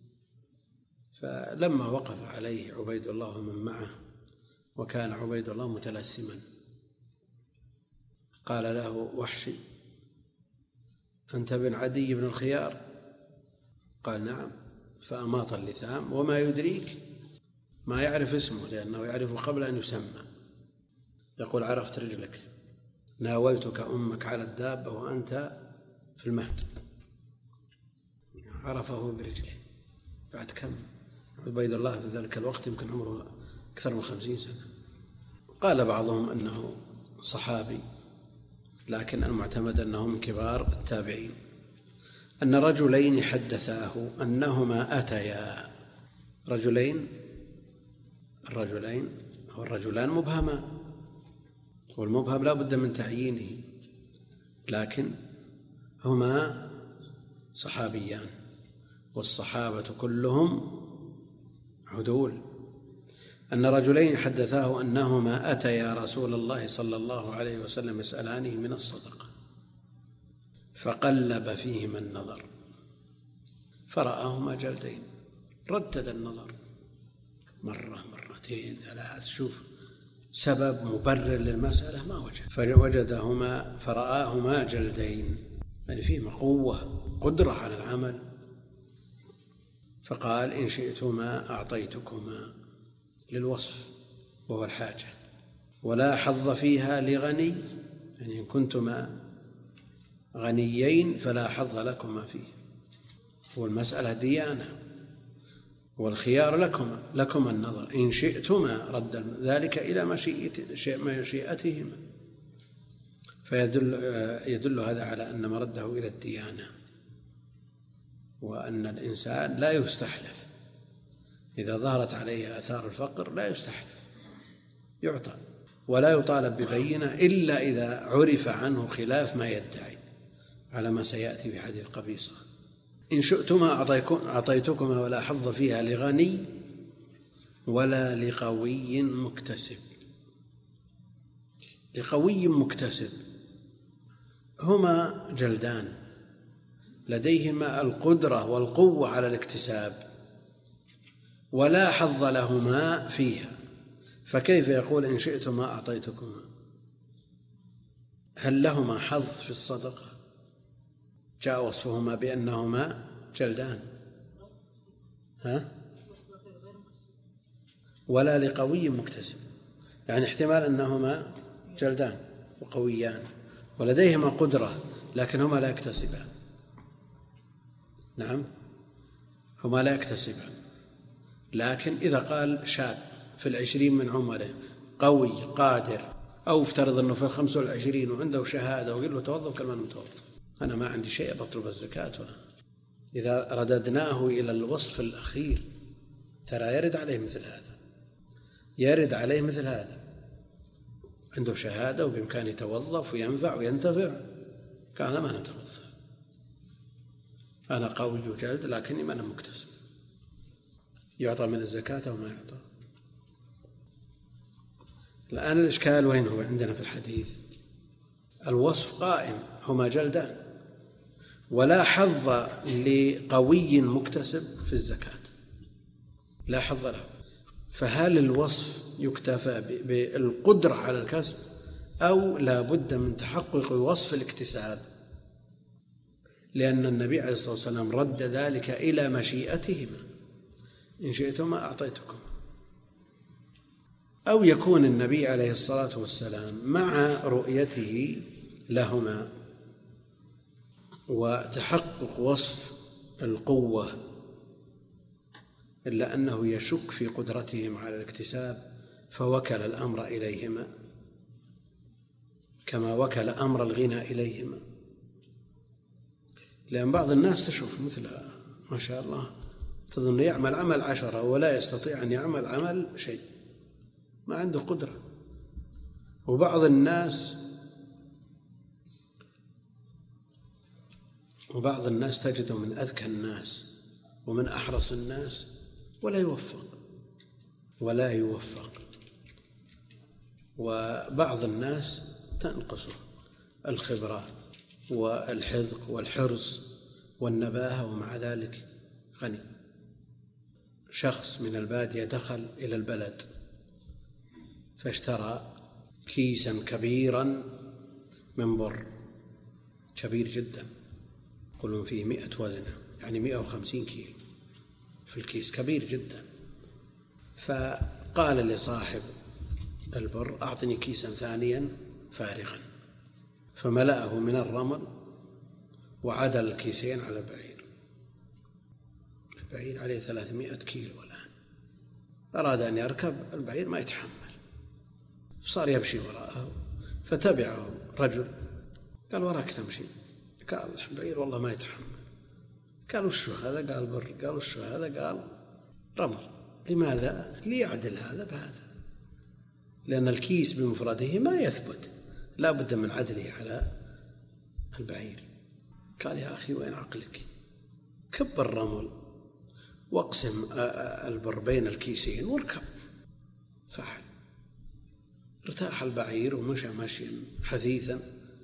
فلما وقف عليه عبيد الله ومن معه، وكان عبيد الله متلثما، قال له وحشي: أنت بن عدي بن الخيار؟ قال: نعم. فأماط اللثام، وما يدريك، ما يعرف اسمه لأنه يعرف قبل أن يسمى. يقول: عرفت رجلك، ناولتك أمك على الدابة وأنت في المهد. عرفه برجله. بعد كم؟ عبيد الله في ذلك الوقت يمكن عمره أكثر من 50 سنة. قال بعضهم أنه صحابي، لكن المعتمد أنه من كبار التابعين. أن رجلين حدثاه أنهما أتيا. الرجلان مبهما، والمبهم لا بد من تعيينه، لكن هما صحابيان، والصحابة كلهم عدول. أن رجلين حدثاه أنهما أتيا رسول الله صلى الله عليه وسلم يسألانه من الصدقة، فقلب فيهما النظر فرآهما جلدين. ردد النظر مرة، مرتين، 3، شوف سبب مبرر للمسألة ما وجد، فوجدهما فرآهما جلدين، يعني فيهما قوة، قدرة على العمل. فقال: إن شئتما أعطيتكما، للوصف وهو الحاجة، ولا حظ فيها لغني، يعني إن كنتما غنيين فلا حظ لكما فيه. والمسألة ديانة، والخيار لكما النظر. إن شئتما رد ذلك إلى مشيئتهما، فيدل هذا على أن مرده إلى الديانة، وأن الإنسان لا يستحلف إذا ظهرت عليه آثار الفقر، لا يستحلف، يعطى، ولا يطالب ببينة إلا إذا عرف عنه خلاف ما يدعي، على ما سيأتي في حديث قبيصة. إن شئتما أعطيتكما، ولا حظ فيها لغني ولا لقوي مكتسب. لقوي مكتسب هما جلدان لديهما القدرة والقوة على الاكتساب، ولا حظ لهما فيها، فكيف يقول إن شئتما أعطيتكما؟ هل لهما حظ في الصدقة؟ جاء وصفهما بأنهما جلدان، ولا لقوي مكتسب، يعني احتمال أنهما جلدان وقويان ولديهما قدرة، لكن هما لا يكتسبان. نعم، هما لا يكتسبان. لكن إذا قال شاب في 20 من عمره قوي قادر، أو افترض أنه في 25 وعنده شهادة، وقال له توظف كما متوظف، أنا ما عندي شيء بطلب الزكاة. إذا رددناه إلى الوصف الأخير ترى يرد عليه مثل هذا، عنده شهادة وبإمكانه يتوظف وينفع وينتفع، قال ما نتوظف، أنا قوي وجلد لكني ما أنا مكتسب، يعطى من الزكاة أو ما يعطى. الآن الإشكال وين هو عندنا في الحديث؟ الوصف قائم، هما جلدان، ولا حظ لقوي مكتسب في الزكاة، لا حظ له. فهل الوصف يكتفى بالقدرة على الكسب، أو لا بد من تحقق وصف الاكتساب؟ لأن النبي عليه الصلاة والسلام رد ذلك إلى مشيئتهما، إن شئتما أعطيتكم. أو يكون النبي عليه الصلاة والسلام مع رؤيته لهما وتحقق وصف القوة إلا أنه يشك في قدرتهم على الاكتساب فوكل الأمر إليهما كما وكل أمر الغنى إليهما. لأن بعض الناس تشوف مثل ما شاء الله تظن يعمل عمل 10 ولا يستطيع أن يعمل عمل شيء، ما عنده قدرة. وبعض الناس تجده من أذكى الناس ومن أحرص الناس ولا يوفق. وبعض الناس تنقصه الخبرة والحذق والحرص والنباهة ومع ذلك غني. شخص من البادية دخل إلى البلد فاشترى كيسا كبيرا من بر كبير جدا، يقولون فيه 100 وزنة، يعني 150 كيلو في الكيس، كبير جدا. فقال لصاحب البر أعطني كيسا ثانيا فارغا، فملأه من الرمل وعدل الكيسين على البعير عليه 300 كيلو الآن. أراد أن يركب البعير ما يتحمل، صار يمشي وراءه، فتبعه رجل قال وراك تمشي؟ قال البعير والله ما يتحمل. قال وش هذا؟ قال بر. قال وش هذا؟ قال رمل. لماذا؟ ليعدل هذا بهذا، لأن الكيس بمفرده ما يثبت، لا بد من عدله على البعير. قال يا أخي وين عقلك؟ كب الرمل واقسم البر بين الكيسين واركب. فعل. ارتاح البعير ومشى مشيا حثيثا،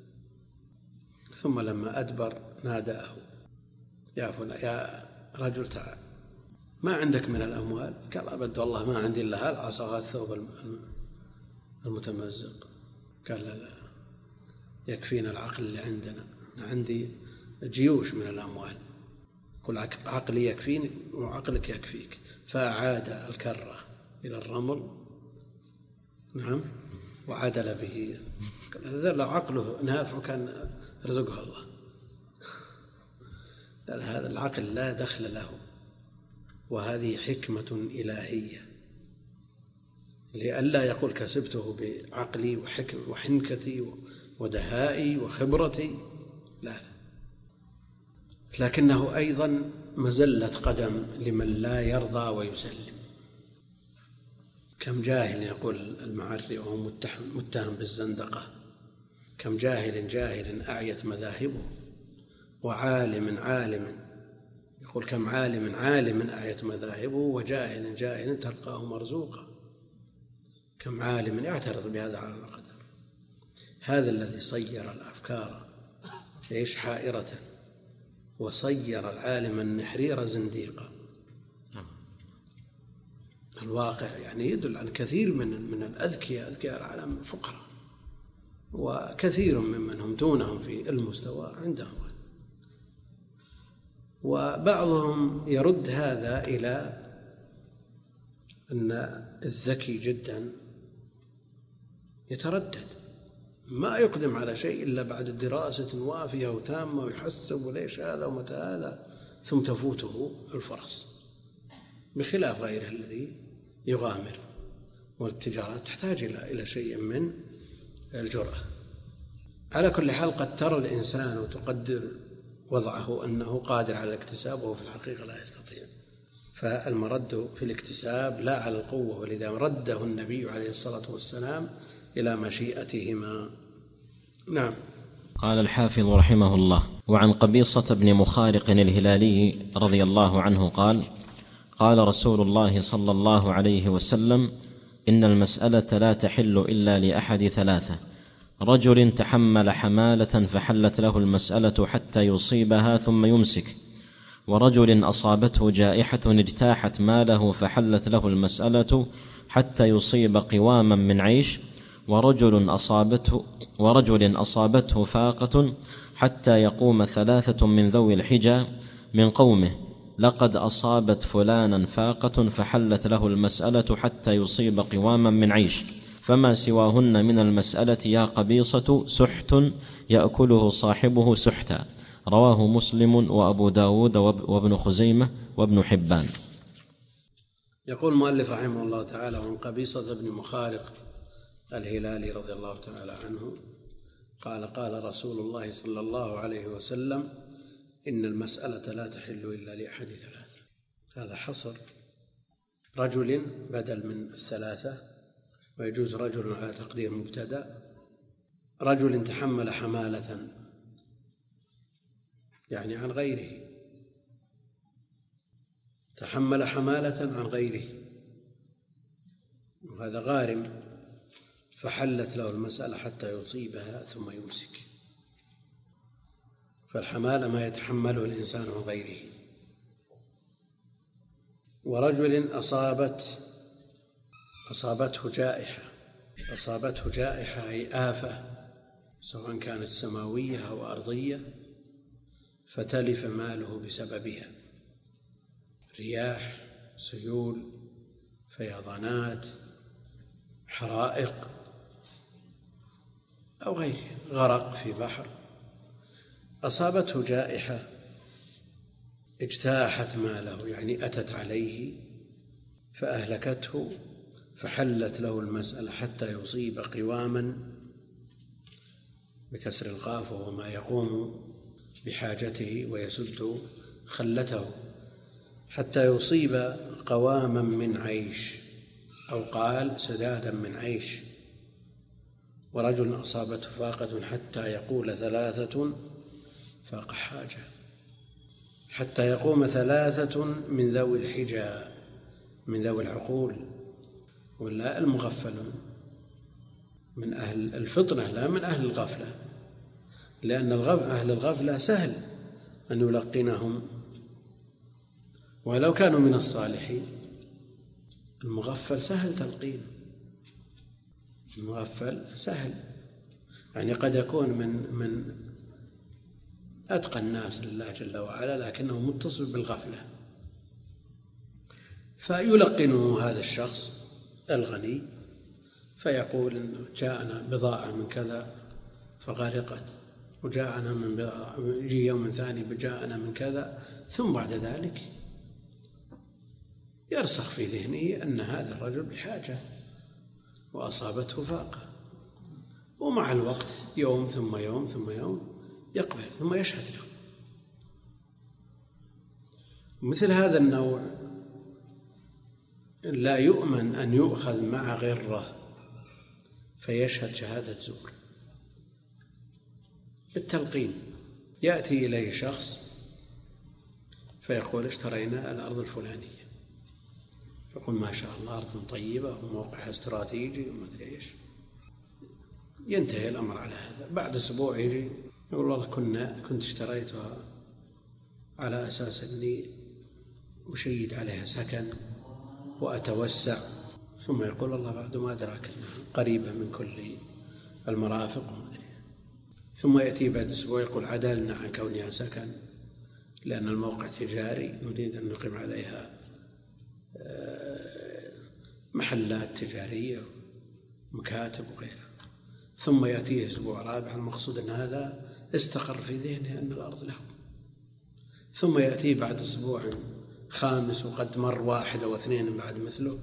ثم لما أدبر ناداه يا رجل تعال، ما عندك من الأموال؟ قال أبد والله ما عندي إلا العصا الثوب المتمزق. قال لا يكفينا العقل اللي عندنا، عندي جيوش من الأموال. قل عقلي يكفيني وعقلك يكفيك. فأعاد الكرة إلى الرمل، نعم، وعدل به. هذا لو عقله نافع كان رزقه الله. هذا العقل لا دخل له، وهذه حكمة إلهية لئلا يقول كسبته بعقلي وحنكتي ودهائي وخبرتي، لا، لكنه أيضا مزلة قدم لمن لا يرضى ويسلم. كم جاهل، يقول المعري وهو متهم بالزندقة، كم جاهل أعيت مذاهبه، وعالم يقول كم عالم أعيت مذاهبه، وجاهل تلقاه مرزوقا. كم عالم يعترض بهذا على القدر. هذا الذي صير الأفكار حائرة، وصير العالم النحرير زنديقا. الواقع يعني يدل عن كثير من أذكياء العالم فقراء، وكثير ممن هم دونهم في المستوى عندهم. وبعضهم يرد هذا إلى أن الذكي جدا يتردد، ما يقدم على شيء إلا بعد دراسة وافية وتامة، ويحسب وليش هذا ومتى هذا، ثم تفوته الفرص، بخلاف غيره الذي يغامر. والتجارة تحتاج إلى شيء من الجرأة. على كل حال قد ترى الإنسان وتقدر وضعه أنه قادر على الاكتساب وهو في الحقيقة لا يستطيع. فالمرد في الاكتساب لا على القوة، ولذا رده النبي عليه الصلاة والسلام إلى مشيئتهما. نعم. قال الحافظ رحمه الله: وعن قبيصة بن مخارق الهلالي رضي الله عنه قال: قال رسول الله صلى الله عليه وسلم: إن المسألة لا تحل إلا لأحد 3: رجل تحمل حمالة فحلت له المسألة حتى يصيبها ثم يمسك، ورجل أصابته جائحة اجتاحت ماله فحلت له المسألة حتى يصيب قواما من عيش، ورجل أصابته فاقة حتى يقوم 3 من ذوي الحجى من قومه: لقد أصابت فلانا فاقة فحلت له المسألة حتى يصيب قواما من عيش، فما سواهن من المسألة يا قبيصة سحت يأكله صاحبه سحتا. رواه مسلم وأبو داود وابن خزيمة وابن حبان. يقول المؤلف رحمه الله تعالى: عن قبيصة بن مخارق الهلالي رضي الله تعالى عنه قال: قال رسول الله صلى الله عليه وسلم: إن المسألة لا تحل إلا لأحد 3. هذا حصر رجل بدل من 3، ويجوز رجل على تقدير مبتدأ. رجل تحمل حمالة يعني عن غيره، تحمل حمالة عن غيره، وهذا غارم فحلت له المسألة حتى يصيبها ثم يمسك. فالحمالة ما يتحمله الإنسان عن غيره. ورجل أصابته جائحة أي آفة، سواء كانت سماوية أو أرضية، فتلف ماله بسببها: رياح، سيول، فيضانات، حرائق أو غيره، غرق في بحر. أصابته جائحة اجتاحت ماله، يعني أتت عليه فأهلكته، فحلت له المسألة حتى يصيب قواما بكسر القاف، وهو ما يقوم بحاجته ويسد خلته، حتى يصيب قواما من عيش، أو قال سدادا من عيش. ورجل أصابته فاقة حتى يقول 3 فاق حاجة، حتى يقوم 3 من ذوي الحجى، من ذوي العقول، ولا المغفلون من أهل الفطنة لا من أهل الغفلة، لأن أهل الغفلة سهل أن يلقنهم، ولو كانوا من الصالحين. المغفل سهل تلقين، المغفل سهل، يعني قد يكون من أتقى الناس لله جل وعلا لكنه متصل بالغفلة، فيلقنه هذا الشخص الغني فيقول إن جاءنا بضاعة من كذا فغرقت، وجاءنا من بضاعة، يجي يوم ثاني جاءنا من كذا، ثم بعد ذلك يرسخ في ذهنه أن هذا الرجل بحاجة وأصابته فاقة، ومع الوقت يوم ثم يوم ثم يوم يقبل ثم يشهد له. مثل هذا النوع لا يؤمن أن يؤخذ مع غره فيشهد شهادة زور. بالتلقين يأتي إليه شخص فيقول: اشترينا الأرض الفلانية، يقول: ما شاء الله أرض طيبة وموقعها استراتيجي وما أدري إيش. ينتهي الأمر على هذا. بعد أسبوع يجي يقول: والله كنت اشتريتها على أساس أني أشيد عليها سكن وأتوسع، ثم يقول: والله بعد ما أدراك أنها قريبة من كل المرافق وما أدري. ثم يأتي بعد أسبوع يقول: عدلنا عن كونها سكن لأن الموقع تجاري، نريد أن نقيم عليها محلات تجارية ومكاتب وغيرها. ثم يأتيه أسبوع رابع، المقصود أن هذا استقر في ذهنه أن الأرض له. ثم يأتيه بعد أسبوع خامس وقد مر 1 أو 2 بعد مثله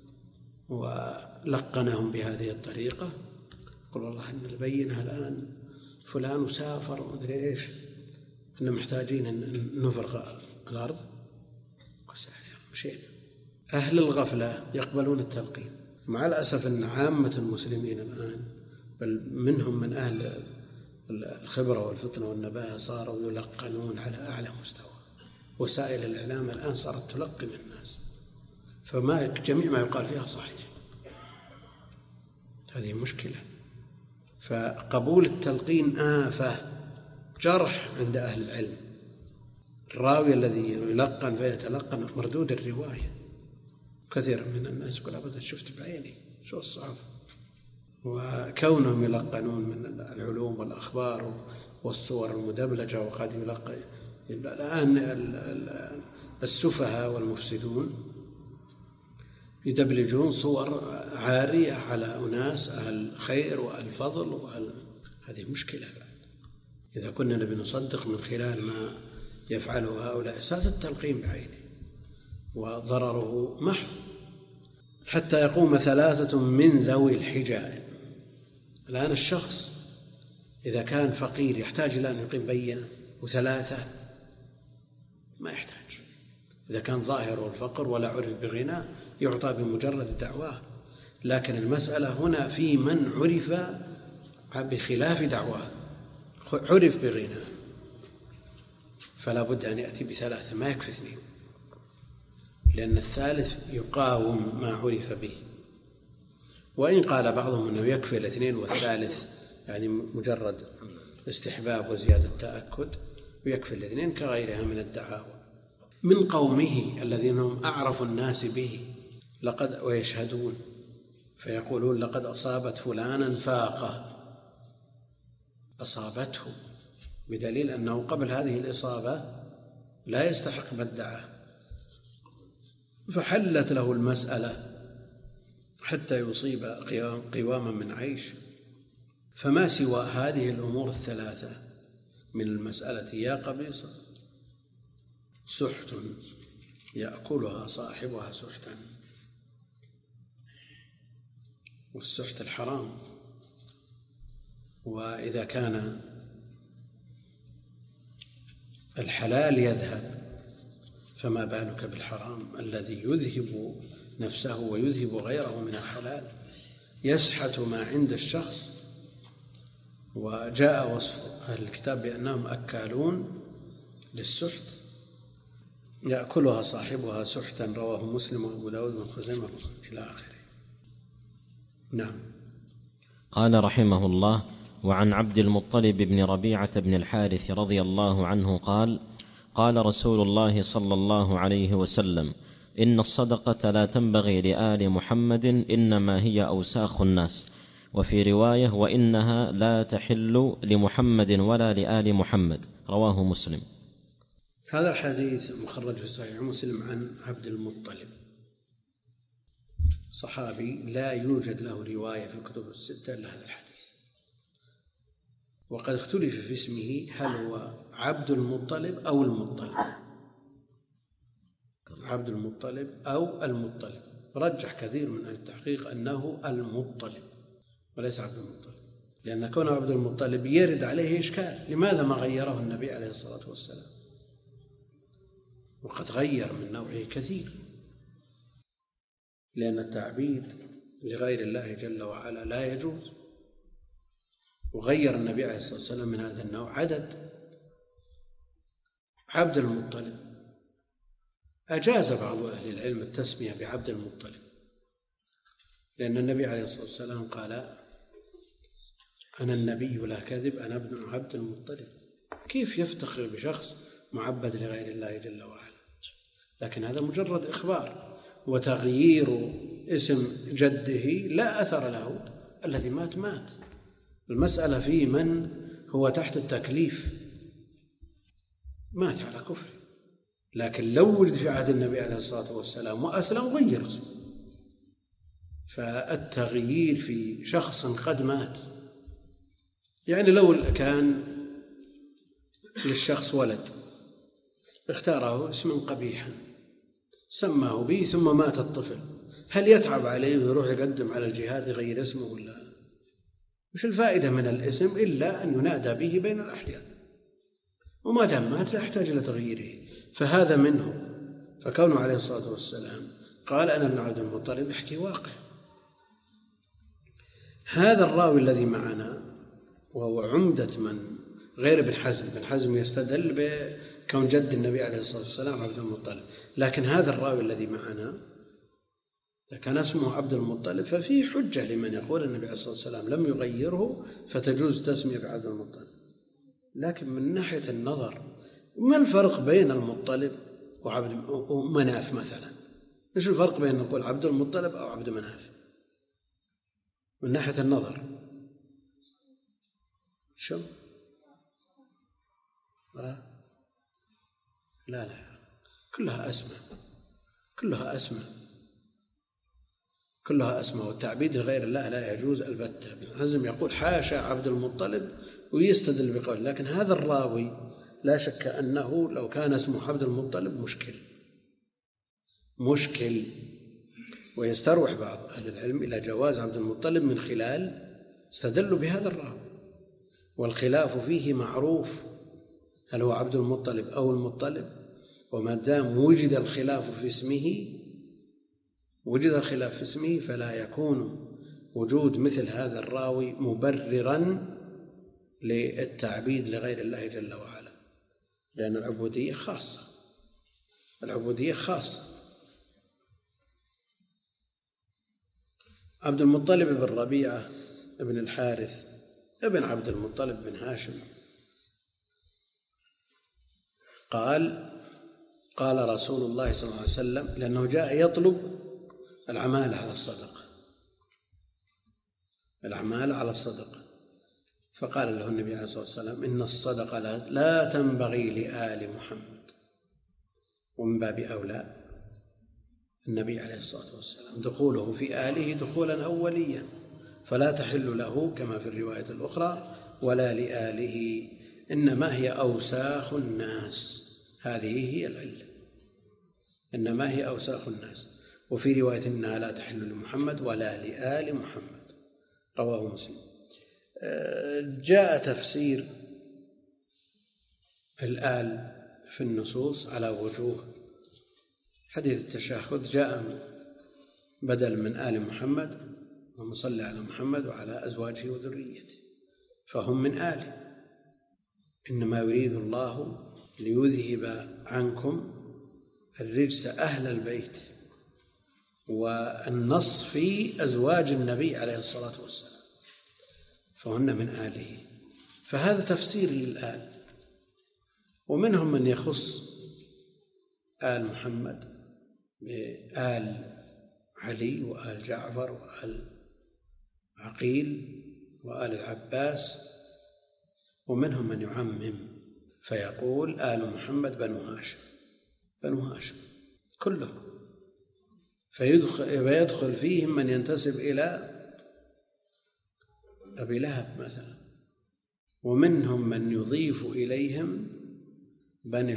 ولقنهم بهذه الطريقة، يقول: والله إن البينة الآن فلان وسافر ومدري إيش، إحنا محتاجين أن نفرغ الأرض. مشينا. أهل الغفلة يقبلون التلقين، مع الأسف أن عامة المسلمين الآن بل منهم من أهل الخبرة والفطنة والنباهة صاروا يلقنون على أعلى مستوى. وسائل الإعلام الآن صارت تلقن الناس، فما جميع ما يقال فيها صحيح. هذه مشكلة. فقبول التلقين آفة، جرح عند أهل العلم. الراوي الذي يلقن فيتلقن مردود الرواية. كثير من الناس يقول: أبدا شفت بعيني، شو الصعب. وكونهم يلقنون من العلوم والأخبار والصور المدبلجة، وقد يلقن الآن السفهاء والمفسدون يدبلجون صور عارية على أناس أهل الخير وأهل الفضل هذه مشكلة. إذا كنا نبي نصدق من خلال ما يفعله هؤلاء أساس التلقين بعينه وضرره محض، حتى يقوم 3 من ذوي الحجاب. الآن الشخص إذا كان فقير يحتاج إلى أن يقيم بينة، و3 ما يحتاج. إذا كان ظاهره الفقر ولا عرف بغنى يعطى بمجرد دعواه. لكن المسألة هنا في من عرف بخلاف دعواه، عرف بغنى، فلا بد أن يأتي ب3، ما يكفي 2، لأن الثالث يقاوم ما عرف به. وإن قال بعضهم أنه يكفي 2 والثالث يعني مجرد استحباب وزيادة تأكد، ويكفي 2 كغيرها من الدعاوى. من قومه الذين هم أعرف الناس به ويشهدون فيقولون لقد أصابت فلانا فاقة، أصابته، بدليل أنه قبل هذه الإصابة لا يستحق ما ادعاه، فحلت له المسألة حتى يصيب قواما من عيش. فما سوى هذه الأمور ال3 من المسألة يا قبيصة سحت يأكلها صاحبها سحتا. والسحت الحرام، وإذا كان الحلال يذهب فما بالك بالحرام الذي يذهب نفسه ويذهب غيره من الحلال، يسحت ما عند الشخص. وجاء وصف أهل الكتاب بأنهم أكالون للسحت، يأكلها صاحبها سحتا، رواه مسلم وأبو داود بن خزيمة إلى آخره. نعم. قال رحمه الله: وعن عبد المطلب بن ربيعة بن الحارث رضي الله عنه قال: قال رسول الله صلى الله عليه وسلم: إن الصدقة لا تنبغي لآل محمد، إنما هي أوساخ الناس. وفي رواية: وإنها لا تحل لمحمد ولا لآل محمد، رواه مسلم. هذا الحديث مخرج في صحيح مسلم عن عبد المطلب، صحابي لا يوجد له رواية في الكتب ال6 إلا هذا الحديث. وقد اختلف في اسمه، هل هو عبد المطلب أو المطلب، عبد المطلب أو المطلب. رجح كثير من أهل التحقيق أنه المطلب وليس عبد المطلب، لأن كون عبد المطلب يرد عليه إشكال، لماذا ما غيره النبي عليه الصلاة والسلام؟ وقد غير من نوعه كثير، لأن التعبيد لغير الله جل وعلا لا يجوز. وغير النبي عليه الصلاة والسلام من هذا النوع عدد. عبد المطلب أجاز بعض أهل العلم التسمية بعبد المطلب، لأن النبي عليه الصلاة والسلام قال: أنا النبي لا كذب، أنا ابن عبد المطلب. كيف يفتخر بشخص معبد لغير الله جل وعلا؟ لكن هذا مجرد إخبار، وتغيير اسم جده لا أثر له، الذي مات مات. المسألة في من هو تحت التكليف مات على كفر. لكن لو ولد في عهد النبي عليه الصلاة والسلام وأسلم غير اسمه. فالتغيير في شخص قد مات، يعني لو كان للشخص ولد اختاره اسما قبيحا سماه به ثم مات الطفل، هل يتعب عليه ويروح يقدم على الجهاد يغير اسمه ولا؟ مش الفائدة من الاسم إلا أن ينادى به بين الأحياء، وما دام مات لا يحتاج إلى تغييره. فهذا منه. فكونه عليه الصلاة والسلام قال: أنا ابن عبد المطلب، يحكي واقع. هذا الراوي الذي معنا وهو عمدة من غير ابن حزم، ابن حزم يستدل بكون جد النبي عليه الصلاة والسلام عبد المطلب، لكن هذا الراوي الذي معنا كان اسمه عبد المطلب، ففيه حجة لمن يقول النبي عليه الصلاة والسلام لم يغيره فتجوز تسمية بعبد المطلب. لكن من ناحية النظر، ما الفرق بين المطلب ومناف مثلا؟ إيش الفرق بين نقول عبد المطلب أو عبد مناف؟ من ناحية النظر شو؟ لا كلها أسماء والتعبيد لغير الله لا يجوز البتة. ابن حزم يقول حاشا عبد المطلب ويستدل بقول، لكن هذا الراوي لا شك أنه لو كان اسمه عبد المطلب مشكل، ويستروح بعض أهل العلم إلى جواز عبد المطلب من خلال استدلوا بهذا الراوي، والخلاف فيه معروف هل هو عبد المطلب أو المطلب، وما دام وجد الخلاف في اسمه فلا يكون وجود مثل هذا الراوي مبررا للتعبيد لغير الله جل وعلا، لأن العبودية خاصة. عبد المطلب بن ربيعة ابن الحارث ابن عبد المطلب بن هاشم قال رسول الله صلى الله عليه وسلم، لأنه جاء يطلب العمال على الصدقة، فقال له النبي عليه الصلاة والسلام إن الصدقة لا تنبغي لآل محمد، ومن باب أولى النبي عليه الصلاة والسلام دخوله في آله دخولا أوليا، فلا تحل له كما في الرواية الأخرى ولا لآله، إنما هي أوساخ الناس. هذه هي العلة، إنما هي أوساخ الناس. وفي رواية إنها لا تحل لمحمد ولا لآل محمد، رواه مسلم. جاء تفسير الآل في النصوص على وجوه. حديث التشهد جاء بدل من آل محمد ومصلى على محمد وعلى أزواجه وذريته، فهم من آله. إنما يريد الله ليذهب عنكم الرجس أهل البيت، والنص في أزواج النبي عليه الصلاة والسلام، فهن من آله. فهذا تفسير للآل. ومنهم من يخص آل محمد بآل علي وآل جعفر وآل عقيل وآل العباس، ومنهم من يعمم فيقول آل محمد بنو هاشم كلهم، فيدخل فيهم من ينتسب إلى أبي لهب مثلا، ومنهم من يضيف إليهم بني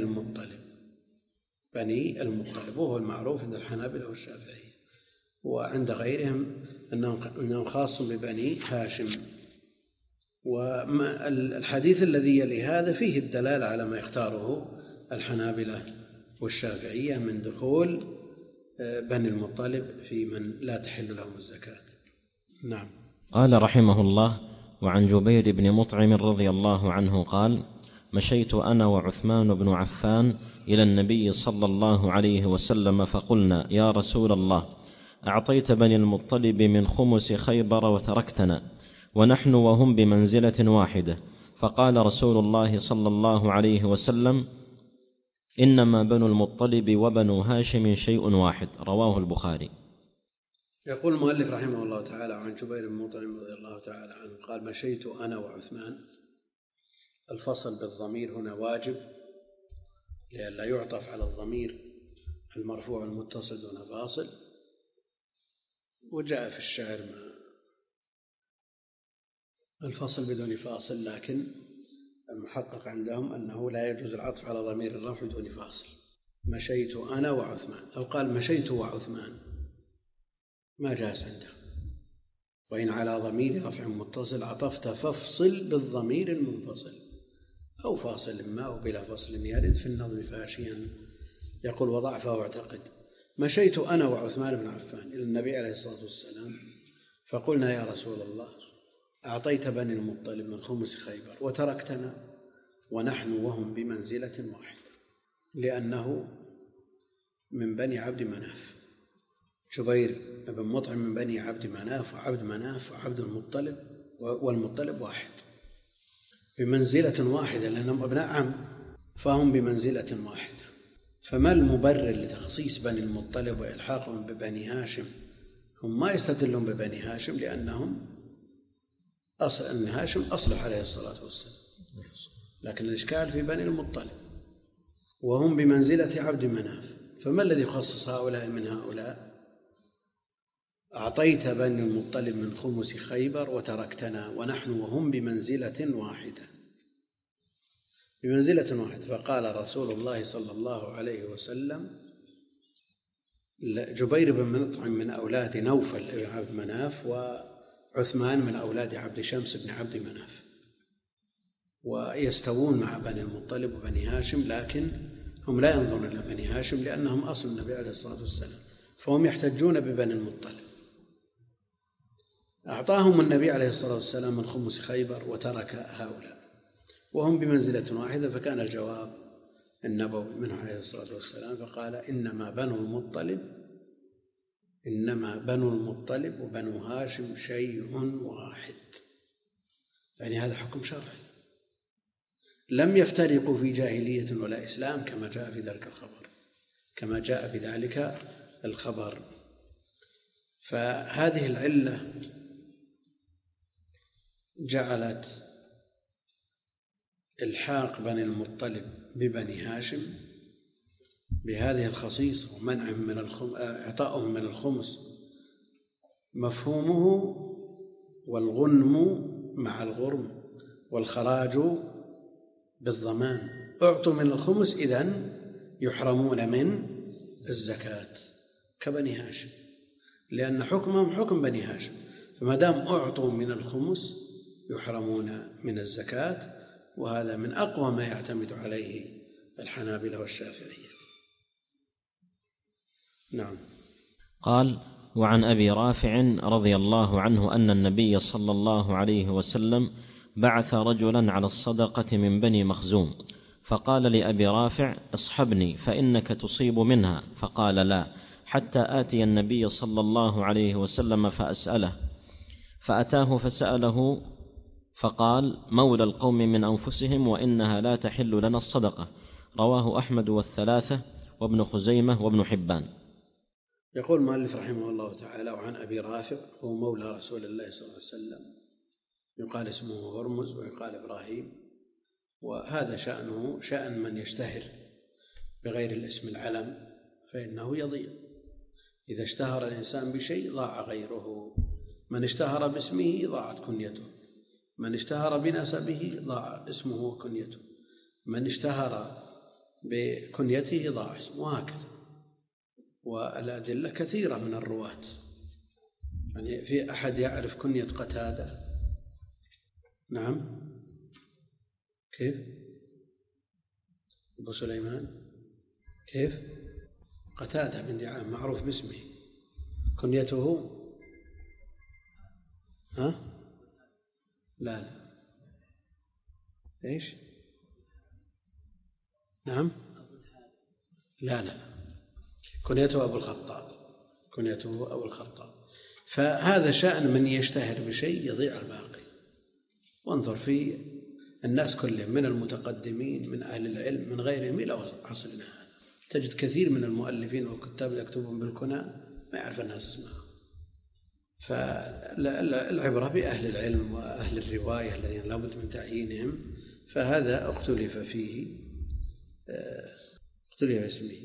المطلب، وهو المعروف عند الحنابلة والشافعية، وعند غيرهم أنهم خاص ببني هاشم. والحديث الذي يلي هذا فيه الدلالة على ما يختاره الحنابلة والشافعية من دخول بني المطلب في من لا تحل لهم الزكاة. نعم. قال رحمه الله: وعن جبير بن مطعم رضي الله عنه قال: مشيت أنا وعثمان بن عفان إلى النبي صلى الله عليه وسلم فقلنا: يا رسول الله، أعطيت بني المطلب من خمس خيبر وتركتنا، ونحن وهم بمنزلة واحدة. فقال رسول الله صلى الله عليه وسلم: إنما بنو المطلب وبنو هاشم شيء واحد. رواه البخاري. يقول المؤلف رحمه الله تعالى عن جبير بن مطعم رضي الله تعالى عنه قال: مشيت أنا وعثمان. الفصل بالضمير هنا واجب لئلا يعطف على الضمير المرفوع المتصل دون فاصل، وجاء في الشعر الفصل بدون فاصل، لكن المحقق عندهم أنه لا يجوز العطف على ضمير الرفع بدون فاصل. مشيت أنا وعثمان، أو قال مشيت وعثمان ما جاز عنده، وإن على ضمير رفع متصل عطفت فافصل بالضمير المنفصل، أو فاصل ما أو بلا فصل يرد في النظم فاشيا يقول وضعفه واعتقد. مشيت أنا وعثمان بن عفان إلى النبي عليه الصلاة والسلام فقلنا: يا رسول الله، أعطيت بني المطلب من خمس خيبر وتركتنا ونحن وهم بمنزلة واحدة، لأنه من بني عبد مناف. جبير بن مطعم من بني عبد مناف، وعبد مناف وعبد المطلب والمطلب واحد، بمنزلة واحدة، لأنهم أبناء عم، فهم بمنزلة واحدة. فما المبرر لتخصيص بني المطلب وإلحاقهم ببني هاشم؟ هم ما يستدلون ببني هاشم لأنهم أصل أن هاشم أصلح عليه الصلاة والسلام، لكن الإشكال في بني المطلب وهم بمنزلة عبد مناف، فما الذي يخصص هؤلاء من هؤلاء؟ أعطيت بني المطلب من خمس خيبر وتركتنا ونحن وهم بمنزلة واحدة، بمنزلة واحدة. فقال رسول الله صلى الله عليه وسلم: جبير بن مطعم من أولاد نوفل بن عبد مناف، وعثمان من أولاد عبد شمس بن عبد مناف، ويستوون مع بني المطلب وبني هاشم، لكن هم لا ينظرون إلى بني هاشم لأنهم أصل النبي عليه الصلاة والسلام، فهم يحتجون ببني المطلب. أعطاهم النبي عليه الصلاة والسلام من خمس خيبر وترك هؤلاء وهم بمنزلة واحدة، فكان الجواب النبوي منه عليه الصلاة والسلام، فقال: إنما بنو المطلب وبنو هاشم شيء واحد، يعني هذا حكم شرعي، لم يفترقوا في جاهلية ولا إسلام كما جاء في ذلك الخبر. فهذه العلة جعلت الحاق بني المطلب ببني هاشم بهذه الخصيصة ومنعهم من إعطائهم من الخمس مفهومه والغنم مع الغرم والخراج بالضمان، أعطوا من الخمس إذن يحرمون من الزكاة كبني هاشم، لأن حكمهم حكم بني هاشم، فما دام أعطوا من الخمس يحرمون من الزكاة، وهذا من أقوى ما يعتمد عليه الحنابلة والشافعية. نعم. قال: وعن أبي رافع رضي الله عنه أن النبي صلى الله عليه وسلم بعث رجلا على الصدقة من بني مخزوم، فقال لأبي رافع: اصحبني فإنك تصيب منها، فقال: لا، حتى آتي النبي صلى الله عليه وسلم فأسأله، فأتاه فسأله فقال: مولى القوم من أنفسهم، وإنها لا تحل لنا الصدقة. رواه أحمد والثلاثة وابن خزيمة وابن حبان. يقول المؤلف رحمه الله تعالى: وعن أبي رافع هو مولى رسول الله صلى الله عليه وسلم، يقال اسمه هرمز ويقال إبراهيم، وهذا شأنه شأن من يشتهر بغير الاسم العلم فإنه يضيع. إذا اشتهر الإنسان بشيء ضاع غيره، من اشتهر باسمه ضاعت كنيته، من اشتهر بنسبه ضاع اسمه وكنيته، من اشتهر بكنيته ضاع اسمه، وهكذا. والأدلة كثيرة من الرواة، يعني في أحد يعرف كنية قتادة؟ نعم. كيف؟ أبو سليمان كيف؟ قتادة بن دعامة معروف باسمه، كنيته لا إيش؟ نعم. لا كنيته أبو الخطاب. فهذا شأن من يشتهر بشيء يضيع الباقي. وانظر في الناس كلهم من المتقدمين من أهل العلم من غيرهم إلى عصرنا هذا، تجد كثير من المؤلفين والكتاب يكتبون بالكنى ما يعرف الناس اسمها. فالعبرة بأهل العلم وأهل الرواية الذين لابد من تعيينهم، فهذا اختلف اسمه.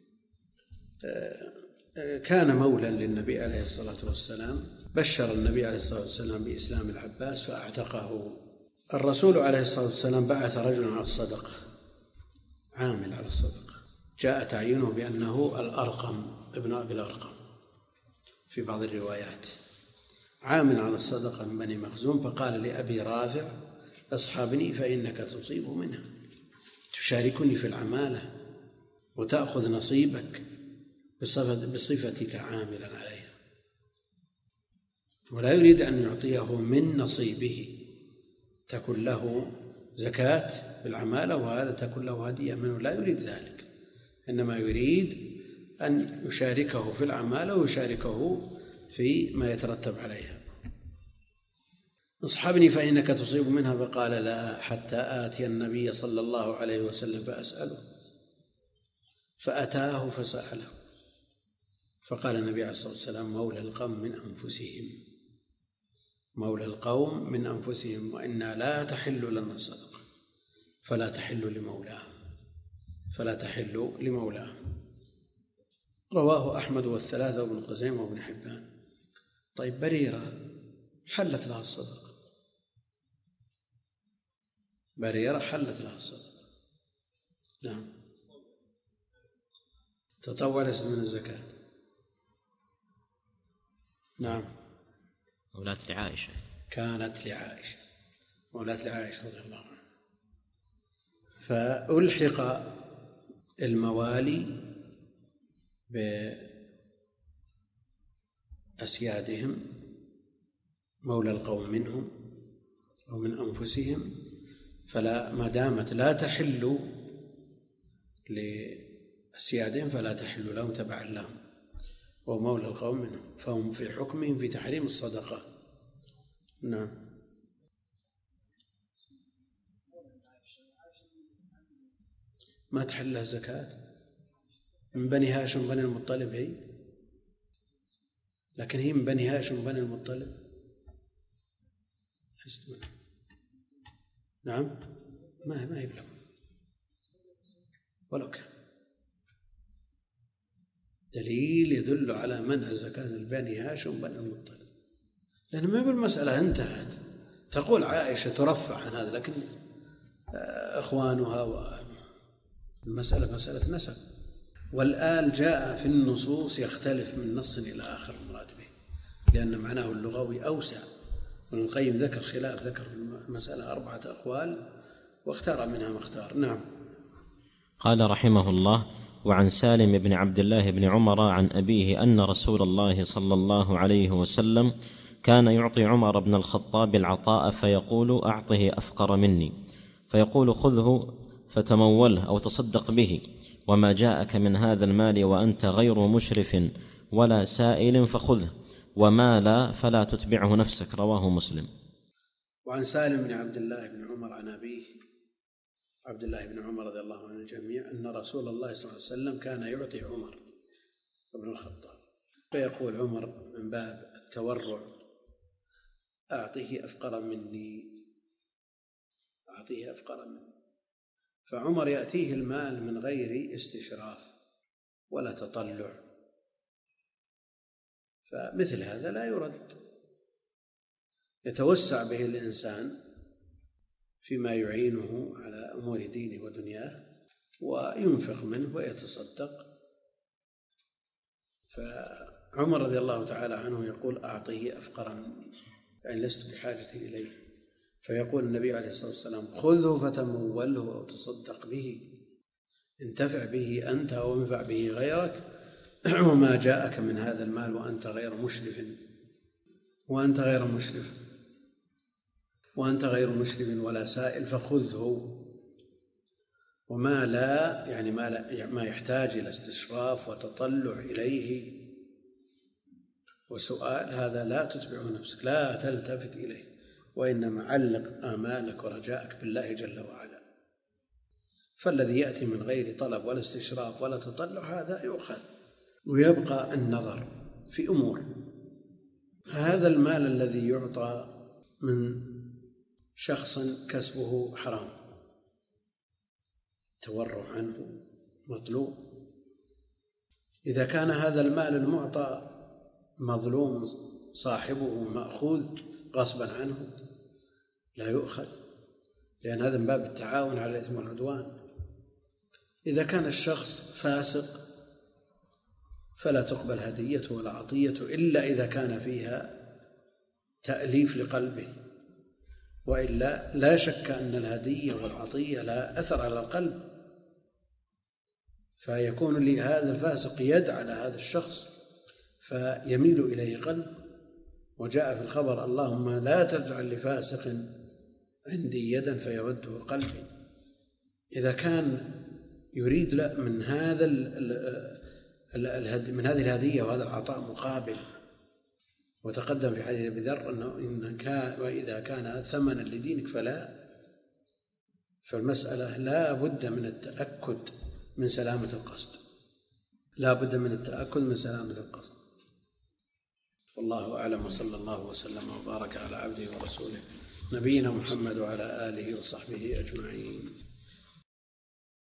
كان مولا للنبي عليه الصلاة والسلام، بشر النبي عليه الصلاة والسلام بإسلام العباس فأعتقه. الرسول عليه الصلاة والسلام بعث رجلا على الصدقة، عامل على الصدقة، جاء تعيينه بأنه الأرقم ابن أبي الأرقم في بعض الروايات، عامل على الصدقة من بني مخزوم، فقال لأبي رافع: اصحبني فإنك تصيب منها، تشاركني في العمالة وتأخذ نصيبك بصفتك عاملا عليها. ولا يريد أن يعطيه من نصيبه تكون له زكاة بالعمالة وهذا تكون له هدية منه، لا يريد ذلك، إنما يريد أن يشاركه في العمالة ويشاركه في ما يترتب عليها. اصحبني فإنك تصيب منها، فقال: لا، حتى آتي النبي صلى الله عليه وسلم فأسأله. فأتاه فسأله، فقال النبي عليه الصلاة والسلام: مولى القوم من أنفسهم، مولى القوم من أنفسهم، وإنا لا تحل لنا الصدقة فلا تحل لمولاه. رواه أحمد والثلاثة وابن خزيمة وابن حبان. طيب بريرة حلت لها الصدقة، نعم، تطوع ليس من الزكاة. نعم، كانت لعائشة، مولاة لعائشة رضي الله عنها. فألحق الموالي بأسيادهم، مولى القوم منهم أو من أنفسهم، فلا ما دامت لا تحل لأسيادهم فلا تحل لهم تبعا لهم، ومولى القوم منهم، فهم في حكمهم في تحريم الصدقة. نعم. ما تحل لها زكاة، من بني هاشم بني المطلب هي، لكن هي من بني هاشم بني المطلب. نعم، ما يبلغ ولو كان دليل يدل على منع زكاة البني هاشم بني المطلب، لأن ما بالمسألة انتهت. تقول عائشة ترفع عن هذا، لكن إخوانها والمسألة مسألة نسب، والآل جاء في النصوص يختلف من نص إلى آخر المراد به، لأن معناه اللغوي أوسع. ابن القيم ذكر ذكر في المسألة 4 أقوال واختار منها ما اختار. نعم. قال رحمه الله: وعن سالم بن عبد الله بن عمر عن أبيه أن رسول الله صلى الله عليه وسلم كان يعطي عمر بن الخطاب العطاء فيقول: أعطه أفقر مني، فيقول: خذه فتموله أو تصدق به، وما جاءك من هذا المال وأنت غير مشرف ولا سائل فخذه، وما لا فلا تتبعه نفسك. رواه مسلم. وعن سالم بن عبد الله بن عمر عن أبيه عبد الله بن عمر رضي الله عنه الجميع أن رسول الله صلى الله عليه وسلم كان يعطي عمر بن الخطاب، فيقول عمر من باب التورع: أعطيه أفقر مني. فعمر يأتيه المال من غير استشراف ولا تطلع، فمثل هذا لا يرد، يتوسع به الإنسان فيما يعينه على أمور دينه ودنياه وينفق منه ويتصدق. فعمر رضي الله تعالى عنه يقول: أعطيه أفقر مني، يعني لست بحاجة إليه. فيقول النبي عليه الصلاة والسلام: خذه فتموله أو تصدق به، انتفع به أنت أو انفع به غيرك، وما جاءك من هذا المال وأنت غير مشرف ولا سائل فخذه. وما لا يعني ما يحتاج إلى استشراف وتطلع إليه وسؤال، هذا لا تتبعه نفسك، لا تلتفت إليه، وإنما علق آمالك ورجاءك بالله جل وعلا. فالذي يأتي من غير طلب ولا استشراف ولا تطلع هذا يؤخذ، ويبقى النظر في أمور. هذا المال الذي يعطى من شخص كسبه حرام، تورع عنه مطلوب. إذا كان هذا المال المعطى مظلوم صاحبه مأخوذ غصبا عنه لا يؤخذ، لأن هذا من باب التعاون على الإثم والعدوان. إذا كان الشخص فاسق فلا تقبل هديته ولا عطيته إلا إذا كان فيها تأليف لقلبه، وإلا لا شك أن الهدية والعطية لا أثر على القلب، فيكون لهذا الفاسق يد على هذا الشخص فيميل إليه قلب. وجاء في الخبر: اللهم لا تجعل لفاسق عندي يدا فيوده قلبي. إذا كان يريد من هذه الهدية وهذا العطاء مقابل، وتقدم في حديث أبي ذر أنه وإذا كان ثمنا لدينك فالمسألة لا بد من التأكد من سلامة القصد، والله أعلم، وصلى الله وسلم وبارك على عبده ورسوله نبينا محمد وعلى آله وصحبه أجمعين.